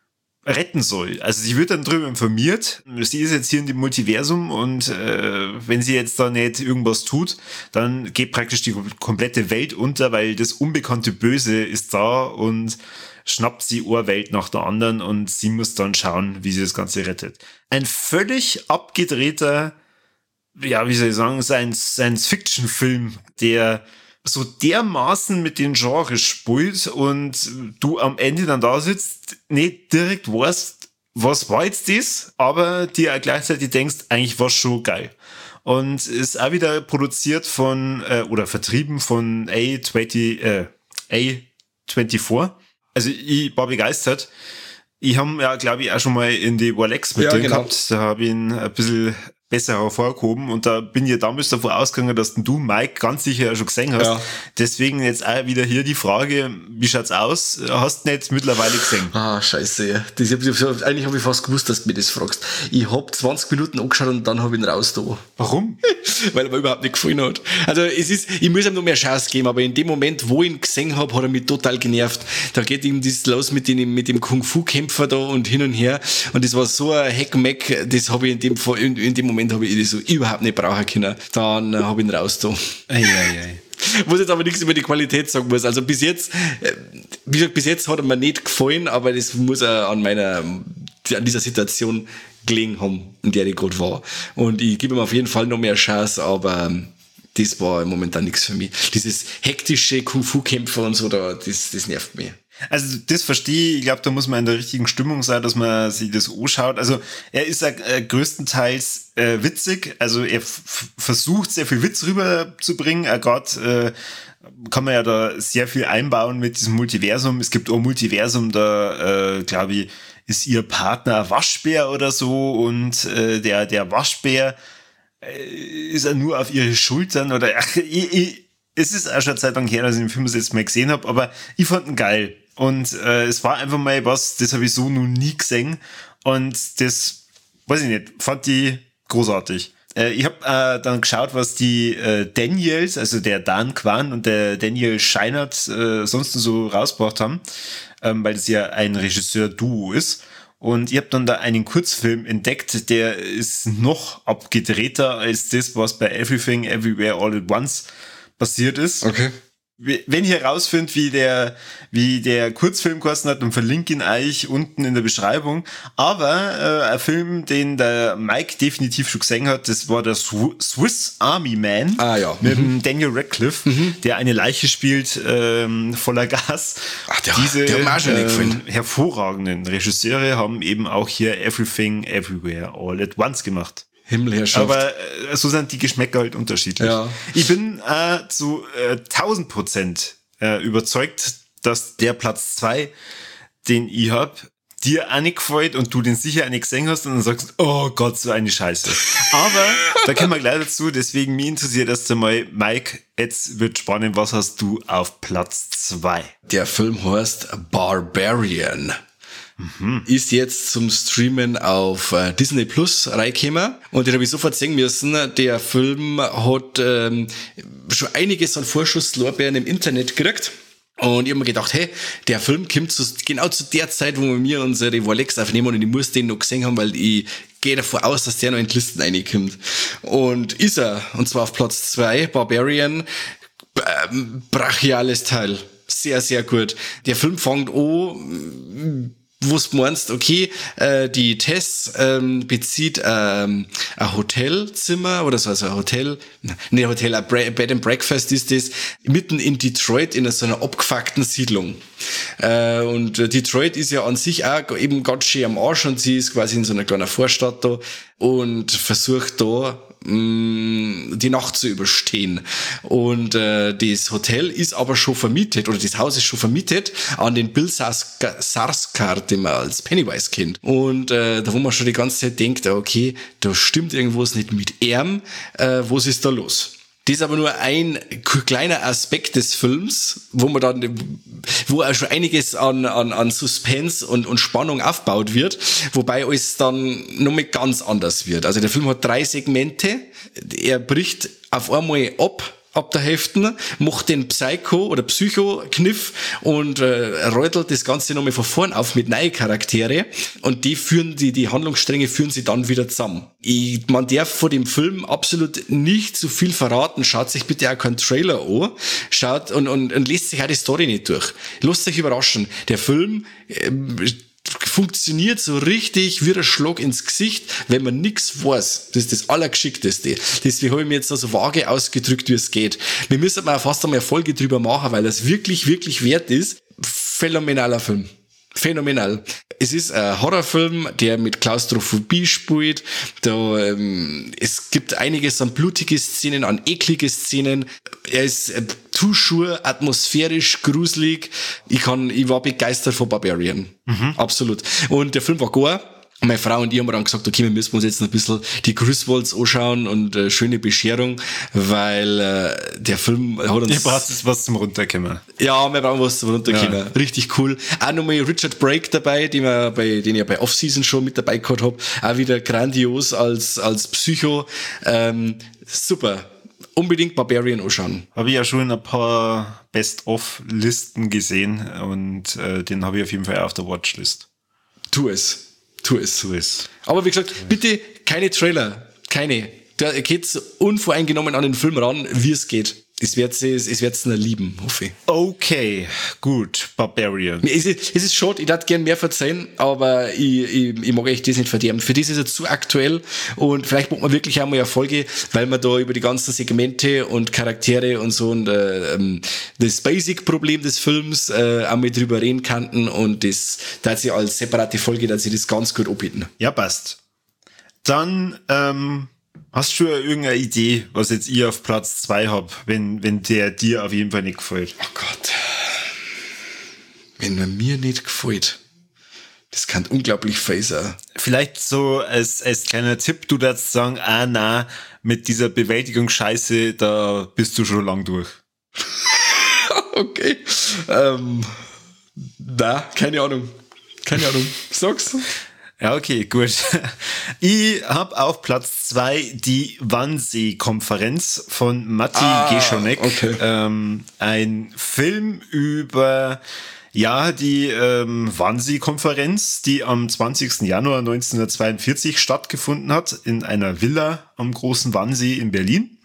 retten soll. Also sie wird dann darüber informiert, sie ist jetzt hier in dem Multiversum und äh, wenn sie jetzt da nicht irgendwas tut, dann geht praktisch die komplette Welt unter, weil das unbekannte Böse ist da und schnappt sie eine Welt nach der anderen und sie muss dann schauen, wie sie das Ganze rettet. Ein völlig abgedrehter, ja, wie soll ich sagen, Science-Fiction-Film, der so dermaßen mit den Genres spielt und du am Ende dann da sitzt, nicht direkt weißt, was war jetzt das, aber dir auch gleichzeitig denkst, eigentlich war es schon geil. Und ist auch wieder produziert von, äh, oder vertrieben von A zwanzig, äh, A vierundzwanzig. Also ich war begeistert. Ich habe ja, glaube ich, auch schon mal in die Warlex mit ja, drin genau. gehabt. Da habe ich ihn ein bisschen besser hervorgehoben und da bin ich damals davon ausgegangen, dass du, Mike, ganz sicher schon gesehen hast. Ja. Deswegen jetzt auch wieder hier die Frage, wie schaut's aus? Hast du nicht mittlerweile gesehen? Ah, scheiße. Das, eigentlich habe ich fast gewusst, dass du mir das fragst. Ich habe zwanzig Minuten angeschaut und dann habe ich ihn raus da. Warum? Weil er mir überhaupt nicht gefallen hat. Also es ist, ich muss ihm noch mehr Chance geben, aber in dem Moment, wo ich ihn gesehen habe, hat er mich total genervt. Da geht ihm das los mit dem, mit dem Kung-Fu-Kämpfer da und hin und her. Und das war so ein Heck-Meck, das habe ich in dem, in, in dem Moment habe ich das so überhaupt nicht brauchen können. Dann äh, habe ich ihn raus da. Ei, ei, ei. Muss jetzt aber nichts über die Qualität sagen muss. Also bis jetzt, äh, wie gesagt, bis jetzt hat er mir nicht gefallen, aber das muss er an meiner, an dieser Situation gelegen haben, in der ich gerade war. Und ich gebe ihm auf jeden Fall noch mehr Chance, aber ähm, das war momentan nichts für mich. Dieses hektische Kung-Fu-Kämpfer und so, da, das, das nervt mich. Also das verstehe ich. Ich glaube, da muss man in der richtigen Stimmung sein, dass man sich das anschaut. Also er ist äh, größtenteils äh, witzig. Also er f- versucht sehr viel Witz rüberzubringen. Er Gott äh, kann man ja da sehr viel einbauen mit diesem Multiversum. Es gibt auch ein Multiversum, da äh, glaube ich, ist ihr Partner ein Waschbär oder so und äh, der der Waschbär äh, ist er nur auf ihre Schultern oder ach, ich, ich, es ist auch schon eine Zeit lang her, dass ich den Film das jetzt mal gesehen habe, aber ich fand ihn geil. Und äh, es war einfach mal was, das habe ich so noch nie gesehen. Und das, weiß ich nicht, fand ich großartig. Äh, ich habe äh, dann geschaut, was die äh, Daniels, also der Dan Kwan und der Daniel Scheinert äh, sonst so rausgebracht haben, ähm, weil das ja ein Regisseur-Duo ist. Und ich habe dann da einen Kurzfilm entdeckt, der ist noch abgedrehter als das, was bei Everything, Everywhere, All at Once passiert ist. Okay. Wenn ihr herausfindet, wie der, wie der Kurzfilm geheißen hat, dann verlinke ihn euch unten in der Beschreibung. Aber äh, ein Film, den der Mike definitiv schon gesehen hat, das war der Swiss Army Man. Ah ja. Mit dem Daniel Radcliffe, mhm. der eine Leiche spielt, ähm, voller Gas. Ach, der, Diese der hat mir auch schon nicht gefallen. ähm, hervorragenden Regisseure haben eben auch hier Everything, Everywhere, All at Once gemacht. Himmelherrschaft. Aber äh, so sind die Geschmäcker halt unterschiedlich. Ja. Ich bin äh, zu äh, tausend Prozent äh, überzeugt, dass der Platz zwei, den ich hab, dir auch nicht gefällt und du den sicher auch nicht gesehen hast und dann sagst, oh Gott, so eine Scheiße. Aber da kommen wir gleich dazu, deswegen mich interessiert erst einmal, Mike, jetzt wird spannend, was hast du auf Platz zwei? Der Film heißt Barbarian. Mhm. Ist jetzt zum Streamen auf äh, Disney Plus reingekommen und den habe ich sofort sehen müssen. Der Film hat ähm, schon einiges an Vorschusslorbeeren im Internet gekriegt. Und ich habe mir gedacht, hey, der Film kommt zu, genau zu der Zeit, wo wir mir unsere Warlex aufnehmen und ich muss den noch gesehen haben, weil ich gehe davon aus, dass der noch in die Listen reinkommt. Und ist er, und zwar auf Platz zwei, Barbarian, ähm, brachiales Teil. Sehr, sehr gut. Der Film fängt an, wo du meinst, okay, äh, die Tess ähm, bezieht ähm, ein Hotelzimmer oder so, also ein Hotel, ne, Hotel, ein Bed and Breakfast ist das, mitten in Detroit in so einer abgefuckten Siedlung. Äh, und Detroit ist ja an sich auch eben ganz schön am Arsch und sie ist quasi in so einer kleinen Vorstadt da und versucht da die Nacht zu überstehen. Und äh, das Hotel ist aber schon vermietet, oder das Haus ist schon vermietet an den Bill Skarsgård, den man als Pennywise kennt. Und äh, da wo man schon die ganze Zeit denkt, okay, da stimmt irgendwas nicht mit ihm, äh, was ist da los? Das ist aber nur ein kleiner Aspekt des Films, wo man dann, wo auch schon einiges an, an, an Suspense und, und Spannung aufgebaut wird, wobei alles dann noch mal ganz anders wird. Also der Film hat drei Segmente, er bricht auf einmal ab ab der Hälfte, macht den Psycho- oder Psycho-Kniff und äh, räutelt das Ganze nochmal von vorn auf mit neuen Charaktere und die führen, die, die Handlungsstränge führen sie dann wieder zusammen. Ich, man darf vor dem Film absolut nicht zu viel verraten. Schaut sich bitte auch keinen Trailer an. Schaut und, und, und lest sich auch die Story nicht durch. Lasst euch überraschen. Der Film äh, funktioniert so richtig wie ein Schlag ins Gesicht, wenn man nichts weiß. Das ist das Allergeschickteste. Deswegen habe ich mir jetzt so vage ausgedrückt, wie es geht. Wir müssen mal fast einmal eine Folge drüber machen, weil das wirklich, wirklich wert ist. Phänomenaler Film. Phänomenal. Es ist ein Horrorfilm, der mit Klaustrophobie spielt. Da, ähm, es gibt einiges an blutige Szenen, an eklige Szenen. Er ist äh, Tuschur, atmosphärisch, gruselig. Ich kann, ich war begeistert von Barbarian. Mhm. Absolut. Und der Film war gore. Meine Frau und ich haben dann gesagt, okay, wir müssen uns jetzt noch ein bisschen die Griswolds anschauen und äh, schöne Bescherung, weil äh, der Film hat uns... Ihr braucht jetzt was zum Runterkommen. Ja, wir brauchen was zum Runterkommen. Ja. Richtig cool. Auch nochmal Richard Brake dabei, den, wir bei, den ich ja bei Off-Season schon mit dabei gehabt habe. Auch wieder grandios als, als Psycho. Ähm, super. Unbedingt Barbarian anschauen. Habe ich ja schon ein paar Best-of-Listen gesehen und äh, den habe ich auf jeden Fall auf der Watchlist. Tu es. Tu es. Tu es. Aber wie gesagt, bitte keine Trailer. Keine. Da geht's unvoreingenommen an den Film ran, wie es geht. Es wird sie, es wird sie lieben, hoffe ich. Okay, gut. Barbarian. Es ist, es ist schade, ich hätte gern mehr verzeihen, aber ich, ich, ich mag euch das nicht verderben. Für das ist es zu aktuell und vielleicht macht man wirklich auch mal eine Folge, weil man da über die ganzen Segmente und Charaktere und so und äh, das Basic-Problem des Films äh, auch mal drüber reden kannten und das, da sie als separate Folge, dass sie das ganz gut anbieten. Ja, passt. Dann, ähm, hast du ja irgendeine Idee, was jetzt ich auf Platz zwei hab, wenn, wenn der dir auf jeden Fall nicht gefällt? Oh Gott. Wenn er mir nicht gefällt. Das kann unglaublich viel sein. Vielleicht so als, als kleiner Tipp, du darfst sagen, ah na, mit dieser Bewältigungsscheiße, da bist du schon lang durch. Okay. Ähm, na, keine Ahnung. Keine Ahnung. Sag's. Ja, okay, gut. Ich habe auf Platz zwei die Wannsee-Konferenz von Matti ah, Geschonek. Okay. Ähm, ein Film über ja die ähm, Wannsee-Konferenz, die am zwanzigsten Januar neunzehnhundertzweiundvierzig stattgefunden hat in einer Villa am großen Wannsee in Berlin.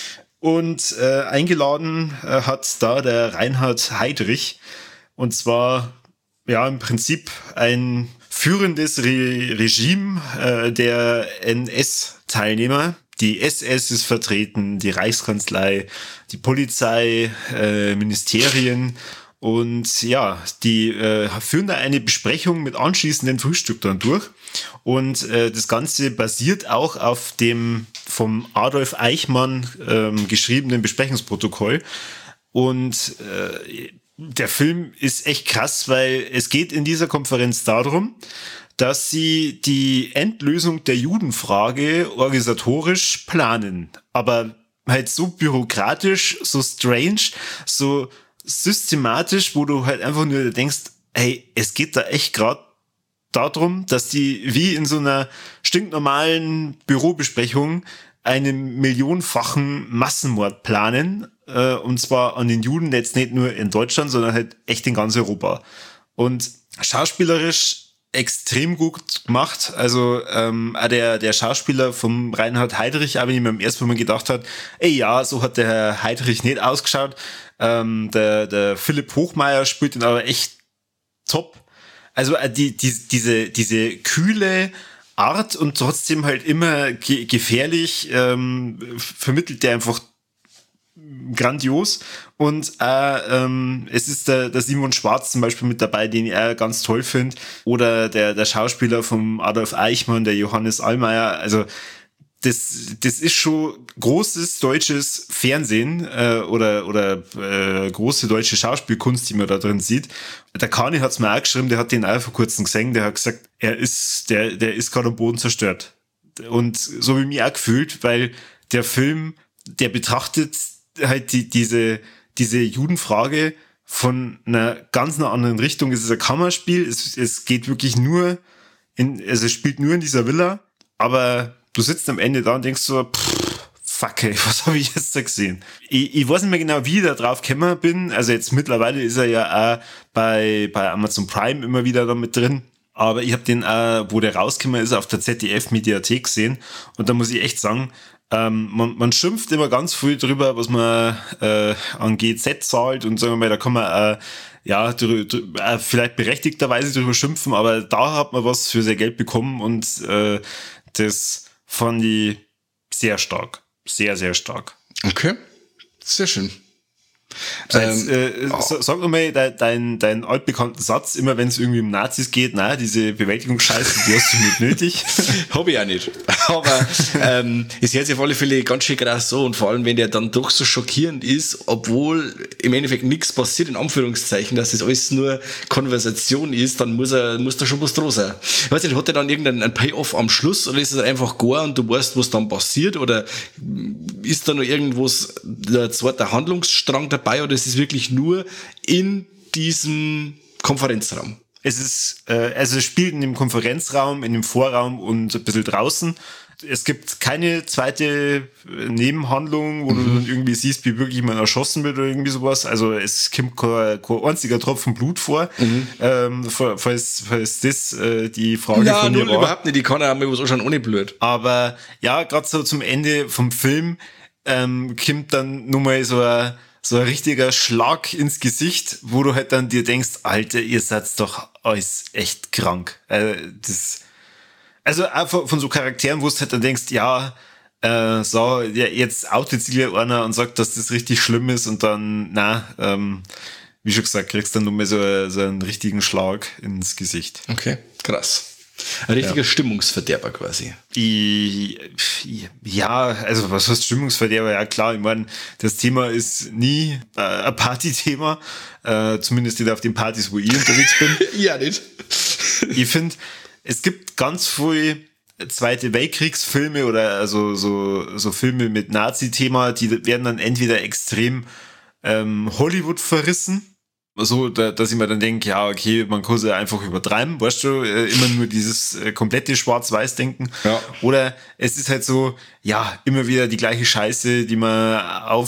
Und äh, eingeladen äh, hat da der Reinhard Heydrich. Und zwar ja im Prinzip ein führendes Re- Regime äh, der N S-Teilnehmer. Die S S ist vertreten, die Reichskanzlei, die Polizei, äh, Ministerien und ja, die äh, führen da eine Besprechung mit anschließendem Frühstück dann durch. Und äh, das Ganze basiert auch auf dem vom Adolf Eichmann ähm, geschriebenen Besprechungsprotokoll. Und äh, der Film ist echt krass, weil es geht in dieser Konferenz darum, dass sie die Endlösung der Judenfrage organisatorisch planen. Aber halt so bürokratisch, so strange, so systematisch, wo du halt einfach nur denkst, hey, es geht da echt gerade darum, dass die wie in so einer stinknormalen Bürobesprechung einen millionenfachen Massenmord planen, äh, und zwar an den Juden jetzt nicht nur in Deutschland, sondern halt echt in ganz Europa. Und schauspielerisch extrem gut gemacht. Also ähm, auch der, der Schauspieler vom Reinhard Heydrich, auch wenn ich mir am ersten Mal gedacht hat, ey ja, so hat der Herr Heydrich nicht ausgeschaut. Ähm, der, der Philipp Hochmeier spielt ihn aber echt top. Also äh, die, die, diese, diese kühle Art und trotzdem halt immer ge- gefährlich, ähm, vermittelt der einfach grandios. Und äh, ähm, es ist der, der Simon Schwarz zum Beispiel mit dabei, den ich auch ganz toll finde. Oder der, der Schauspieler vom Adolf Eichmann, der Johannes Allmeier. Also das, das ist schon großes deutsches Fernsehen äh, oder, oder äh, große deutsche Schauspielkunst, die man da drin sieht. Der Kani hat's mir auch geschrieben, der hat den auch vor kurzem gesehen, der hat gesagt, er ist, der, der ist gerade am Boden zerstört. Und so wie mich auch gefühlt, weil der Film, der betrachtet halt die, diese, diese Judenfrage von einer ganz einer anderen Richtung. Es ist ein Kammerspiel, es, es geht wirklich nur in, also es spielt nur in dieser Villa, aber du sitzt am Ende da und denkst so, pff, fuck, ey, was habe ich jetzt da gesehen? Ich, ich weiß nicht mehr genau, wie ich da drauf gekommen bin. Also jetzt mittlerweile ist er ja auch bei, bei Amazon Prime immer wieder da mit drin. Aber ich habe den auch, wo der rausgekommen ist, auf der Z D F-Mediathek gesehen. Und da muss ich echt sagen, ähm, man, man schimpft immer ganz viel drüber, was man äh, an G Z zahlt. Und sagen wir mal, da kann man äh, ja drü- drü- äh, vielleicht berechtigterweise drüber schimpfen. Aber da hat man was für sein Geld bekommen. Und äh, das fand ich sehr stark. Sehr, sehr stark. Okay, sehr schön. So, jetzt, Ähm, äh, oh. Sag nochmal deinen dein, dein altbekannten Satz, immer wenn es irgendwie um Nazis geht, na, diese Bewältigungsscheiße, die hast du nicht nötig. Hab ich auch nicht. Aber ähm, es hört sich auf alle Fälle ganz schön krass so und vor allem, wenn der dann doch so schockierend ist, obwohl im Endeffekt nichts passiert, in Anführungszeichen, dass das alles nur Konversation ist, dann muss er muss da schon was dran sein. Ich weiß nicht, hat er dann irgendeinen Payoff am Schluss oder ist es einfach gar und du weißt, was dann passiert oder ist da noch irgendwas, der zweite Handlungsstrang dabei oder ist es wirklich nur in diesem Konferenzraum? Es ist, äh, also es spielt in dem Konferenzraum, in dem Vorraum und ein bisschen draußen. Es gibt keine zweite Nebenhandlung, wo mhm. du dann irgendwie siehst, wie wirklich jemand erschossen wird oder irgendwie sowas. Also es kommt kein, kein einziger Tropfen Blut vor. Mhm. Ähm, falls, falls das äh, die Frage ja, von mir war. überhaupt nicht. Die kann ja mal was anschauen ohne Blut. Aber ja, gerade so zum Ende vom Film ähm, kommt dann nochmal so ein so ein richtiger Schlag ins Gesicht, wo du halt dann dir denkst, Alter, ihr seid doch alles echt krank. Äh, das, also auch von, von so Charakteren, wo du halt dann denkst, ja, äh, so, ja, jetzt outet sich ja einer und sagt, dass das richtig schlimm ist und dann, na, ähm, wie schon gesagt, kriegst du dann nochmal so, so einen richtigen Schlag ins Gesicht. Okay, krass. Ein richtiger ja. Stimmungsverderber quasi. Ich, ja, also was heißt Stimmungsverderber? Ja klar, ich meine, das Thema ist nie äh, ein Partythema, äh, zumindest nicht auf den Partys, wo ich unterwegs bin. Ja, nicht. Ich finde, es gibt ganz viele Zweite Weltkriegsfilme oder also so, so Filme mit Nazi-Thema, die werden dann entweder extrem ähm, Hollywood verrissen, so, da, dass ich mir dann denke, ja, okay, man kann es ja einfach übertreiben, weißt du, äh, immer nur dieses äh, komplette Schwarz-Weiß-Denken. Ja. Oder es ist halt so, ja, immer wieder die gleiche Scheiße, die man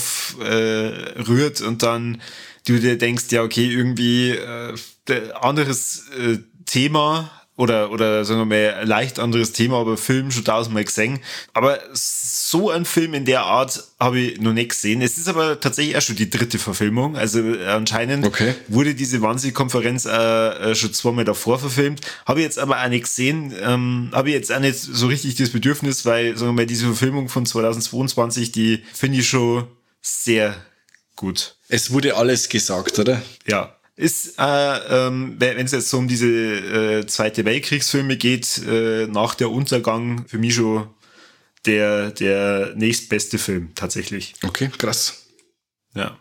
aufrührt äh, und dann du dir denkst, ja, okay, irgendwie äh, anderes äh, Thema oder, oder sagen wir mal, leicht anderes Thema, aber Film schon tausendmal gesehen. Aber so ein Film in der Art habe ich noch nicht gesehen. Es ist aber tatsächlich auch schon die dritte Verfilmung. Also anscheinend okay. wurde diese Wannsee-Konferenz äh, schon zweimal davor verfilmt. Habe ich jetzt aber auch nicht gesehen. Ähm, habe ich jetzt auch nicht so richtig das Bedürfnis, weil, sagen wir mal, diese Verfilmung von zweitausendzweiundzwanzig, die finde ich schon sehr gut. Es wurde alles gesagt, oder? Ja. Ist, äh, ähm, wenn es jetzt so um diese äh, Zweite Weltkriegsfilme geht, äh, nach der Untergang für mich schon der, der nächstbeste Film, tatsächlich. Okay, krass. Ja.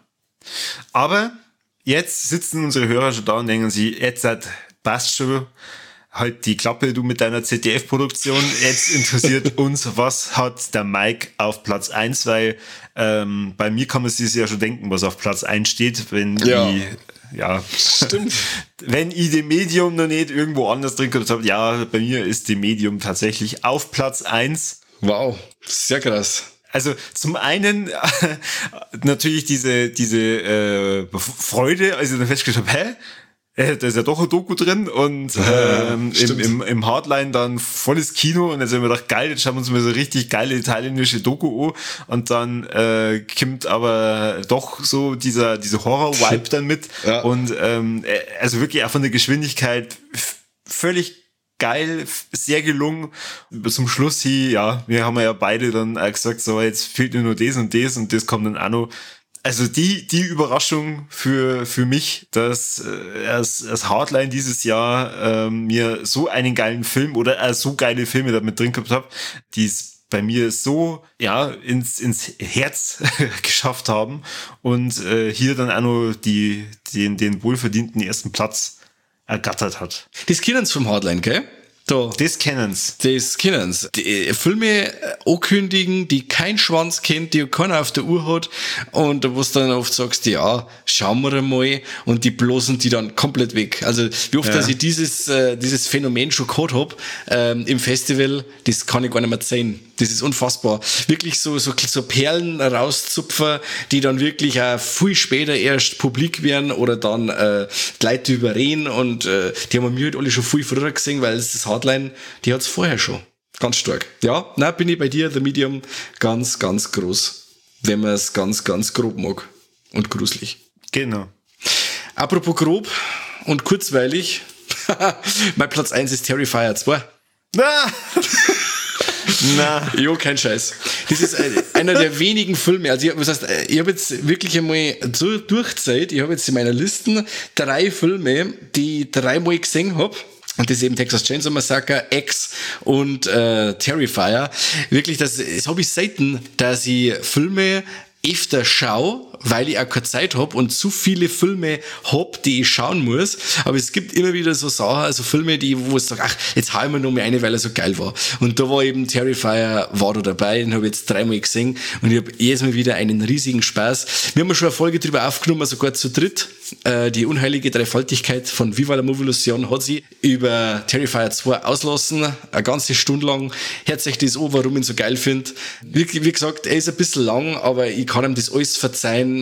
Aber jetzt sitzen unsere Hörer schon da und denken sie, jetzt hat, passt schon, halt die Klappe, du mit deiner Z D F-Produktion. Jetzt interessiert uns, was hat der Mike auf Platz eins, weil ähm, bei mir kann man sich ja schon denken, was auf Platz eins steht, wenn ja. die Ja, stimmt. Wenn ich dem Medium noch nicht irgendwo anders drin gehabt habe, ja, bei mir ist dem Medium tatsächlich auf Platz eins. Wow, sehr krass. Also zum einen äh, natürlich diese diese äh, Freude, als ich dann festgestellt habe, hä? Äh, da ist ja doch ein Doku drin und ähm, im, im, im Hardline dann volles Kino und jetzt haben wir gedacht, geil, jetzt schauen wir uns mal so richtig geile thailändische Doku an und dann äh, kommt aber doch so dieser diese Horror-Vibe dann mit ja. und ähm, also wirklich auch von der Geschwindigkeit f- völlig geil, sehr gelungen. Zum Schluss hier, ja, wir haben ja beide dann auch gesagt, so jetzt fehlt nur das und das und das kommt dann auch noch. Also die die Überraschung für für mich, dass äh, als, als Hardline dieses Jahr äh, mir so einen geilen Film oder äh, so geile Filme damit drin gehabt habe, die es bei mir so ja ins ins Herz geschafft haben und äh, hier dann auch noch die den den wohlverdienten ersten Platz ergattert hat. Das kennen's vom Hardline, gell? Da. Das kennen's. Das kennen's. Die Filme ankündigen, die kein Schwanz kennt, die keiner auf der Uhr hat und wo du dann oft sagst, ja, schauen wir mal und die bloßen die dann komplett weg. Also wie oft, ja. dass ich dieses äh, dieses Phänomen schon gehabt hab ähm, im Festival, das kann ich gar nicht mehr sehen. Das ist unfassbar. Wirklich so, so, so Perlen rauszupfen, die dann wirklich auch viel später erst publik werden oder dann äh, die Leute überreden und äh, die haben wir halt alle schon viel früher gesehen, weil das Hardline, die hat's vorher schon. Ganz stark. Ja, na bin ich bei dir, The Medium, ganz, ganz groß. Wenn man es ganz, ganz grob mag. Und gruselig. Genau. Apropos grob und kurzweilig, mein Platz eins ist Terrifier zwei. Na! Na. Jo, kein Scheiß. Das ist einer der wenigen Filme, also ich, was heißt, ich habe jetzt wirklich einmal so durchgezählt, ich habe jetzt in meiner Liste drei Filme, die ich dreimal gesehen habe. Und das ist eben Texas Chainsaw Massacre, X und äh, Terrifier. Wirklich, das, das habe ich selten, dass ich Filme öfter schaue, weil ich auch keine Zeit habe und zu viele Filme hab, die ich schauen muss. Aber es gibt immer wieder so Sachen, also Filme, die, wo ich sage, ach, jetzt hau ich mir noch mal eine, weil er so geil war. Und da war eben Terrifier, war da dabei, den habe ich jetzt dreimal gesehen und ich habe jedes Mal wieder einen riesigen Spaß. Wir haben schon eine Folge drüber aufgenommen, sogar zu dritt. Äh, die unheilige Dreifaltigkeit von Viva la Movilusion hat sie über Terrifier zwei auslassen, eine ganze Stunde lang. Hört euch das an, warum ich ihn so geil finde. Wie, wie gesagt, er ist ein bisschen lang, aber ich kann ihm das alles verzeihen,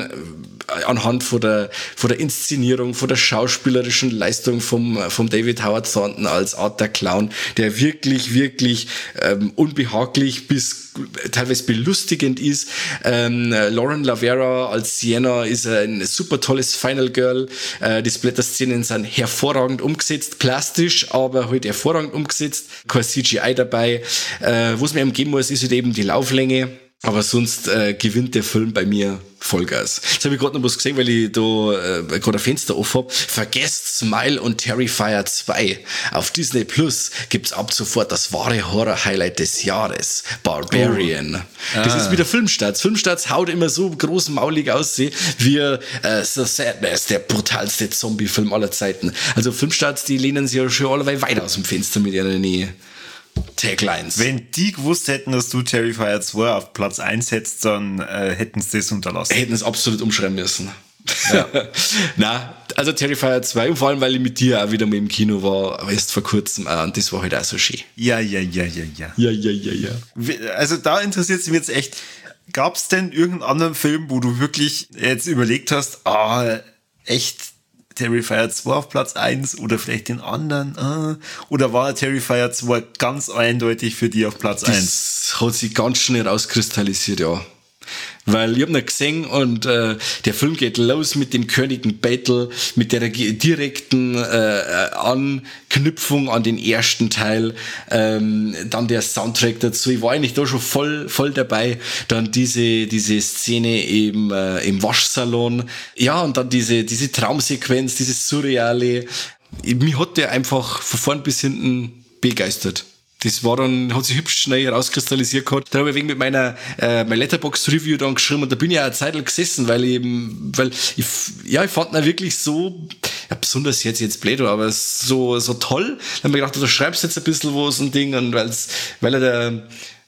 anhand von der, von der Inszenierung, von der schauspielerischen Leistung vom, vom David Howard Thornton als Art der Clown, der wirklich, wirklich ähm, unbehaglich bis teilweise belustigend ist. Ähm, Lauren Lavera als Sienna ist ein super tolles Final Girl. Äh, die Splatter-Szenen sind hervorragend umgesetzt, plastisch, aber halt hervorragend umgesetzt. Kein C G I dabei. Äh, was mir geben muss, ist halt eben die Lauflänge. Aber sonst äh, gewinnt der Film bei mir Vollgas. Jetzt habe ich gerade noch was gesehen, weil ich da äh, gerade ein Fenster offen habe. Vergesst Smile und Terrifier zwei. Auf Disney Plus gibt's ab sofort das wahre Horror-Highlight des Jahres. Barbarian. Oh. Das ah. ist wieder Filmstarts. Filmstarts haut immer so großmaulig aus wie äh, The Sadness, der brutalste Zombie-Film aller Zeiten. Also Filmstarts, die lehnen sich ja schon alle weit aus dem Fenster mit ihrer Nähe. Taglines. Wenn die gewusst hätten, dass du Terrifier zwei auf Platz eins hättest, dann äh, hätten sie das unterlassen. Hätten es absolut umschreiben müssen. Ja. Na, also Terrifier zwei, und vor allem, weil ich mit dir auch wieder mal im Kino war, aber erst vor kurzem, äh, und das war halt auch so schön. Ja, ja, ja, ja, ja. Ja, ja, ja, ja. Also da interessiert es mich jetzt echt, gab es denn irgendeinen anderen Film, wo du wirklich jetzt überlegt hast, ah, echt Terrifier zwei auf Platz eins oder vielleicht den anderen? Ah. Oder war Terrifier zwei ganz eindeutig für die auf Platz eins? Das hat sich ganz schnell rauskristallisiert, ja. Weil ich hab ihn gesehen und äh, der Film geht los mit dem Königen Battle, mit der direkten äh, Anknüpfung an den ersten Teil, ähm, dann der Soundtrack dazu. Ich war eigentlich da schon voll voll dabei. Dann diese diese Szene eben äh, im Waschsalon, ja, und dann diese diese Traumsequenz, dieses Surreale. Mich hat der einfach von vorn bis hinten begeistert. Das war dann, hat sich hübsch schnell herauskristallisiert gehabt. Dann habe ich wegen mit meiner äh, mein Letterboxd-Review dann geschrieben und da bin ich auch eine Zeit lang gesessen, weil ich eben, weil ich, ja, ich fand ihn wirklich so, ja, besonders jetzt, jetzt blöd, aber so, so toll. Dann habe ich gedacht, du schreibst jetzt ein bisschen was und Ding und weil's, weil er da,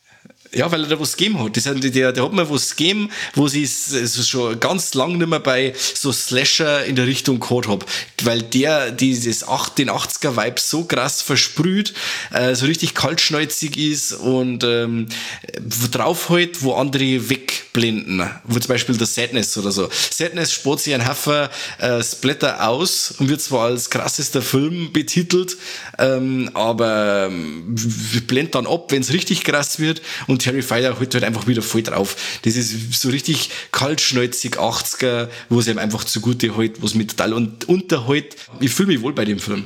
ja, weil er da was gegeben hat. Das, der, der hat mir was gegeben, wo ich es schon ganz lang nicht mehr bei so Slasher in der Richtung gehabt habe. Weil der dieses acht, den achtziger-Vibe so krass versprüht, äh, so richtig kaltschnäuzig ist und ähm, drauf halt, wo andere wegblenden. Wo zum Beispiel der Sadness oder so. Sadness spart sich ein Haufen äh, Splatter aus und wird zwar als krassester Film betitelt, ähm, aber ähm, blendet dann ab, wenn es richtig krass wird, und Terrifier holt halt einfach wieder voll drauf. Das ist so richtig kaltschnäuzig achtziger, wo es ihm einfach zugute hält, was mich total un- unterhält. Ich fühle mich wohl bei dem Film.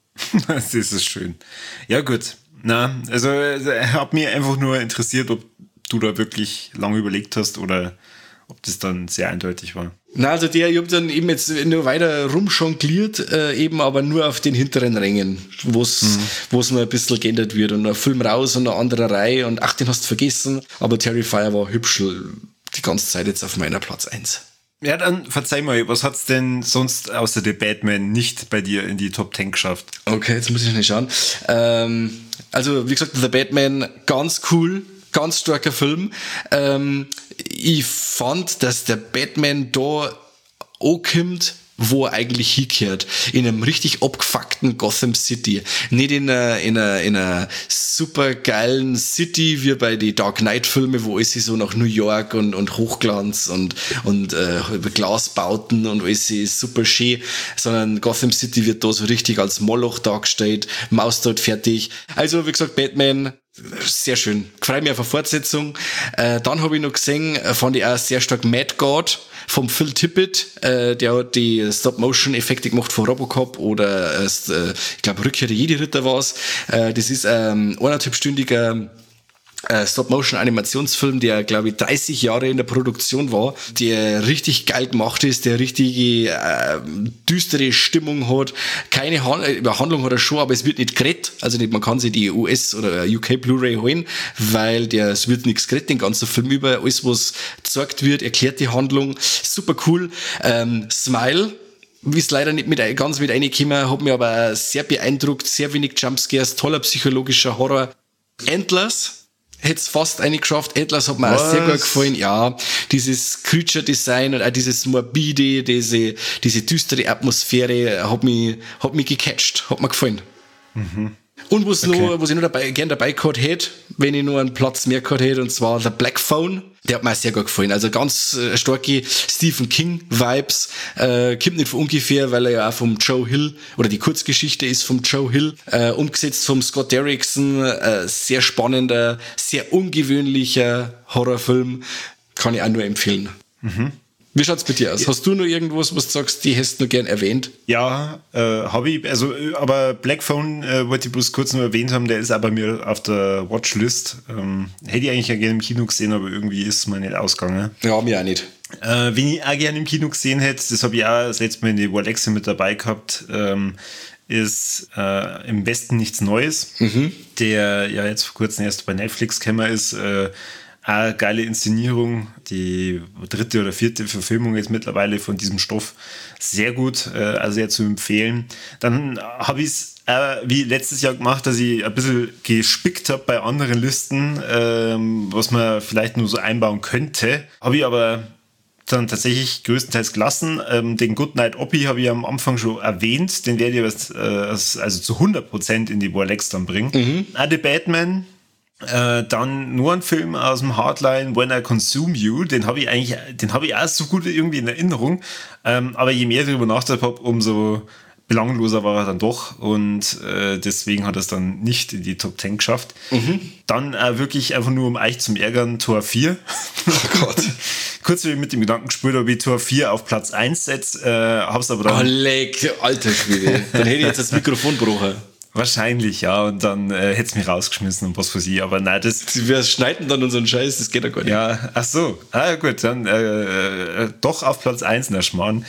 Das ist schön. Ja, gut. Na, also, hat mich einfach nur interessiert, ob du da wirklich lange überlegt hast oder ob das dann sehr eindeutig war. Na, also der, ich hab dann eben jetzt nur weiter rumjongliert, äh, eben aber nur auf den hinteren Rängen, wo's, mhm. wo's noch ein bisschen geändert wird und ein Film raus und eine andere Reihe und ach, den hast du vergessen, aber Terrifier war hübsch die ganze Zeit jetzt auf meiner Platz eins. Ja, dann verzeih mal, was hat's denn sonst außer The Batman nicht bei dir in die Top zehn geschafft? Okay, jetzt muss ich nicht schauen. Ähm, also, wie gesagt, The Batman, ganz cool, ganz starker Film. Ähm, ich fand, dass der Batman da ankommt, wo er eigentlich hingehört. In einem richtig abgefuckten Gotham City. Nicht in einer, in einer, in einer super geilen City wie bei den Dark Knight Filmen, wo alles so nach New York und, und Hochglanz und, und äh, Glasbauten und alles ist super schön, sondern Gotham City wird da so richtig als Moloch dargestellt, Maus dort fertig. Also wie gesagt, Batman, sehr schön. Ich freue mich auf eine Fortsetzung. Äh, dann habe ich noch gesehen, fand ich auch sehr stark Mad God vom Phil Tippett. Äh, der hat die Stop-Motion-Effekte gemacht von Robocop oder äh, ich glaube Rückkehr der Jedi-Ritter war es. Äh, das ist ähm, eineinhalbstündiger äh, Stop-Motion-Animationsfilm, der glaube ich dreißig Jahre in der Produktion war, der richtig geil gemacht ist, der richtige äh, düstere Stimmung hat. Keine Han- über Handlung hat er schon, aber es wird nicht geredet. Also nicht, man kann sich die U S oder U K Blu-ray holen, weil der, es wird nichts geredet, den ganzen Film über. Alles, was gezeigt wird, erklärt die Handlung. Super cool. Ähm, Smile, wie es leider nicht mit, ganz mit reingekommen, hat mich aber sehr beeindruckt. Sehr wenig Jumpscares, toller psychologischer Horror. Endless hätte es fast eingeschafft. Atlas hat mir Was? auch sehr gut gefallen. Ja, dieses Creature-Design und auch dieses morbide, diese, diese düstere Atmosphäre hat mich, hat mich gecatcht, hat mir gefallen. Mhm. Und was okay. noch, was ich noch dabei, gern dabei gehabt hätte, wenn ich noch einen Platz mehr gehabt hätte, und zwar der Black Phone. Der hat mir auch sehr gut gefallen. Also ganz äh, starke Stephen King-Vibes. Äh, kommt nicht von ungefähr, weil er ja auch vom Joe Hill, oder die Kurzgeschichte ist vom Joe Hill, äh, umgesetzt vom Scott Derrickson. Äh, sehr spannender, sehr ungewöhnlicher Horrorfilm. Kann ich auch nur empfehlen. Mhm. Wie schaut's bei dir aus? Hast du noch irgendwas, was du sagst, die hättest du noch gern erwähnt? Ja, äh, habe ich. Also, aber Black Phone äh, wollte ich bloß kurz noch erwähnt haben, der ist auch bei mir auf der Watchlist. Ähm, hätte ich eigentlich ja gerne im Kino gesehen, aber irgendwie ist es mir nicht ausgegangen. Ja, mir auch nicht. Äh, wenn ich auch gerne im Kino gesehen hätte, das habe ich auch das letzte Mal in die Vorlexe mit dabei gehabt, ähm, ist äh, im Westen nichts Neues, mhm. der ja jetzt vor kurzem erst bei Netflix gekommen ist. Äh, Eine geile Inszenierung, die dritte oder vierte Verfilmung jetzt mittlerweile von diesem Stoff. Sehr gut, äh, also sehr zu empfehlen. Dann habe ich es äh, wie letztes Jahr gemacht, dass ich ein bisschen gespickt habe bei anderen Listen, ähm, was man vielleicht nur so einbauen könnte. Habe ich aber dann tatsächlich größtenteils gelassen. Ähm, den Goodnight Oppie habe ich am Anfang schon erwähnt. Den werde ich was, äh, also zu hundert Prozent in die Vorlex dann bringen. Mhm. Ah, The Batman. Äh, dann nur ein Film aus dem Hardline, When I Consume You, den habe ich eigentlich, den habe ich auch so gut irgendwie in Erinnerung, ähm, aber je mehr ich darüber nachgedacht habe, umso belangloser war er dann doch und äh, deswegen hat er es dann nicht in die Top zehn geschafft. Mhm. Dann äh, wirklich einfach nur um euch zum Ärgern, Tor vier. Oh Gott. Kurz wie ich mit dem Gedanken gespielt, ob ich Tor vier auf Platz eins setze, äh, hab's aber dann... Oh, leck, alter Schwede. Dann hätte ich jetzt das Mikrofon gebrochen. Wahrscheinlich, ja, und dann äh, hätte es mich rausgeschmissen und was für sie, aber nein, das... Wir schneiden dann unseren Scheiß, das geht ja gar nicht. Ja, ach so, ah gut, dann äh, äh, doch auf Platz eins, na Schmarrn.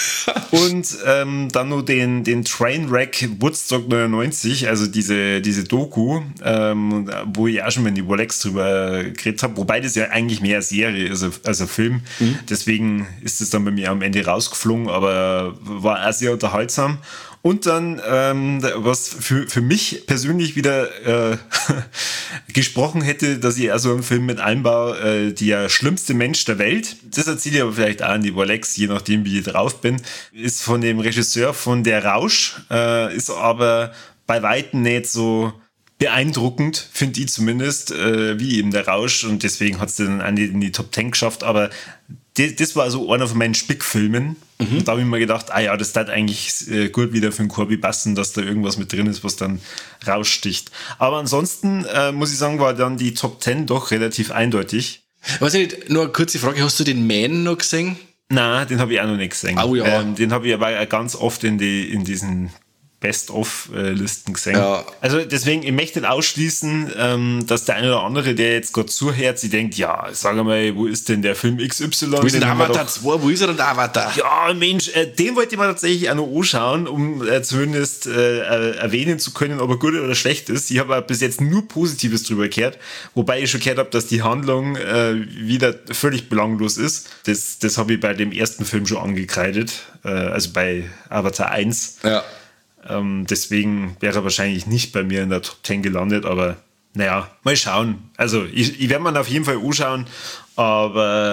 Und ähm, dann nur den, den Trainwreck Woodstock neunundneunzig, also diese, diese Doku, ähm, wo ich auch schon mal in die Rolex drüber geredet habe, wobei das ja eigentlich mehr Serie ist als ein Film, mhm. Deswegen ist es dann bei mir am Ende rausgeflogen, aber war auch sehr unterhaltsam. Und dann, ähm, was für, für mich persönlich wieder äh, gesprochen hätte, dass ich also einen Film mit einbaue, äh, der schlimmste Mensch der Welt. Das erzähle ich aber vielleicht auch an die Rolex, je nachdem, wie ich drauf bin. Ist von dem Regisseur von Der Rausch, äh, ist aber bei Weitem nicht so beeindruckend, finde ich zumindest, äh, wie eben Der Rausch. Und deswegen hat es dann auch nicht in die Top zehn geschafft, aber das war so einer von meinen Spickfilmen. Mhm. Und da habe ich mir gedacht, ah ja, das hat eigentlich äh, gut wieder für den Corby passen, dass da irgendwas mit drin ist, was dann raussticht. Aber ansonsten äh, muss ich sagen, war dann die Top zehn doch relativ eindeutig. Weiß ich nicht, nur eine kurze Frage, hast du den Man noch gesehen? Nein, den habe ich auch noch nicht gesehen. Oh ja. Ähm, den habe ich aber ganz oft in, die, in diesen Best-of-Listen gesehen. Ja. Also deswegen, ich möchte nicht ausschließen, ähm, dass der eine oder andere, der jetzt gerade zuhört, sie denkt, ja, sag mal, wo ist denn der Film X Y? Wo ist denn der Avatar zwei? Wo ist er denn der Avatar? Ja, Mensch, äh, den wollte ich mal tatsächlich auch noch anschauen, um äh, zumindest äh, erwähnen zu können, ob er gut oder schlecht ist. Ich habe bis jetzt nur Positives drüber gehört, wobei ich schon gehört habe, dass die Handlung äh, wieder völlig belanglos ist. Das, das habe ich bei dem ersten Film schon angekreidet, äh, also bei Avatar eins. Ja. Ähm, deswegen wäre er wahrscheinlich nicht bei mir in der Top zehn gelandet, aber naja, mal schauen. Also ich, ich werde mir auf jeden Fall anschauen, aber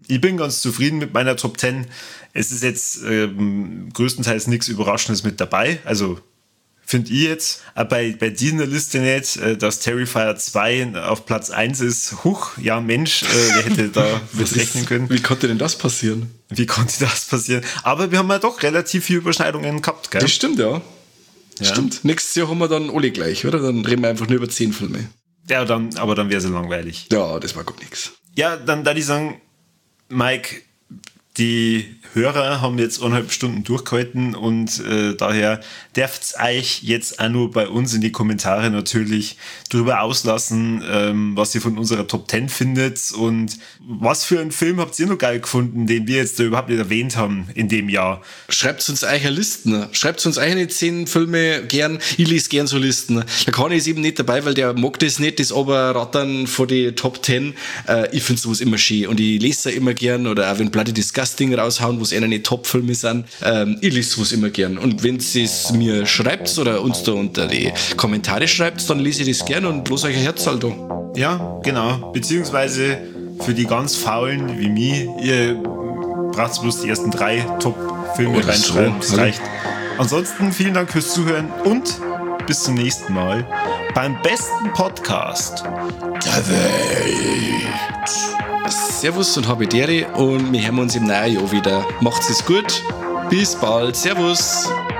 Ich bin ganz zufrieden mit meiner Top zehn. Es ist jetzt ähm, größtenteils nichts Überraschendes mit dabei. Also finde ich jetzt. Aber bei, bei dieser Liste nicht, äh, dass Terrifier zwei auf Platz eins ist. Huch, ja Mensch, äh, wer hätte da mit rechnen können. Wie konnte denn das passieren? Wie konnte das passieren? Aber wir haben ja doch relativ viele Überschneidungen gehabt, gell? Das stimmt, ja. Ja. Stimmt. Nächstes Jahr haben wir dann alle gleich, oder? Dann reden wir einfach nur über zehn Filme. Ja, dann, aber dann wäre es ja langweilig. Ja, das war gut nix. Ja, dann da ich sagen, Mike, die Hörer haben jetzt eineinhalb Stunden durchgehalten und äh, daher dürft ihr euch jetzt auch nur bei uns in die Kommentare natürlich drüber auslassen, ähm, was ihr von unserer Top zehn findet und was für einen Film habt ihr noch geil gefunden, den wir jetzt da überhaupt nicht erwähnt haben in dem Jahr. Schreibt uns eure Listen. Schreibt uns eure zehn Filme gern. Ich lese gern so Listen. Der Conny ist eben nicht dabei, weil der mag das nicht, das Oberrattern von die Top zehn. Äh, ich finde sowas immer schön und ich lese es immer gern oder auch wenn Bloody Disgusting raushauen, wo es einer nicht Top-Filme sind. Ähm, ich lese sowas immer gern. Und wenn ihr es mir schreibt oder uns da unter die Kommentare schreibt, dann lese ich das gern und bloß euch ein Herz halt da. Ja, genau. Beziehungsweise für die ganz Faulen wie mich, ihr braucht bloß die ersten drei Top-Filme Oder reinschreiben. so, Das reicht. Ansonsten vielen Dank fürs Zuhören und bis zum nächsten Mal beim besten Podcast der Welt. Servus und Habidere und wir hören uns im neuen Jahr wieder. Macht's es gut. Bis bald. Servus.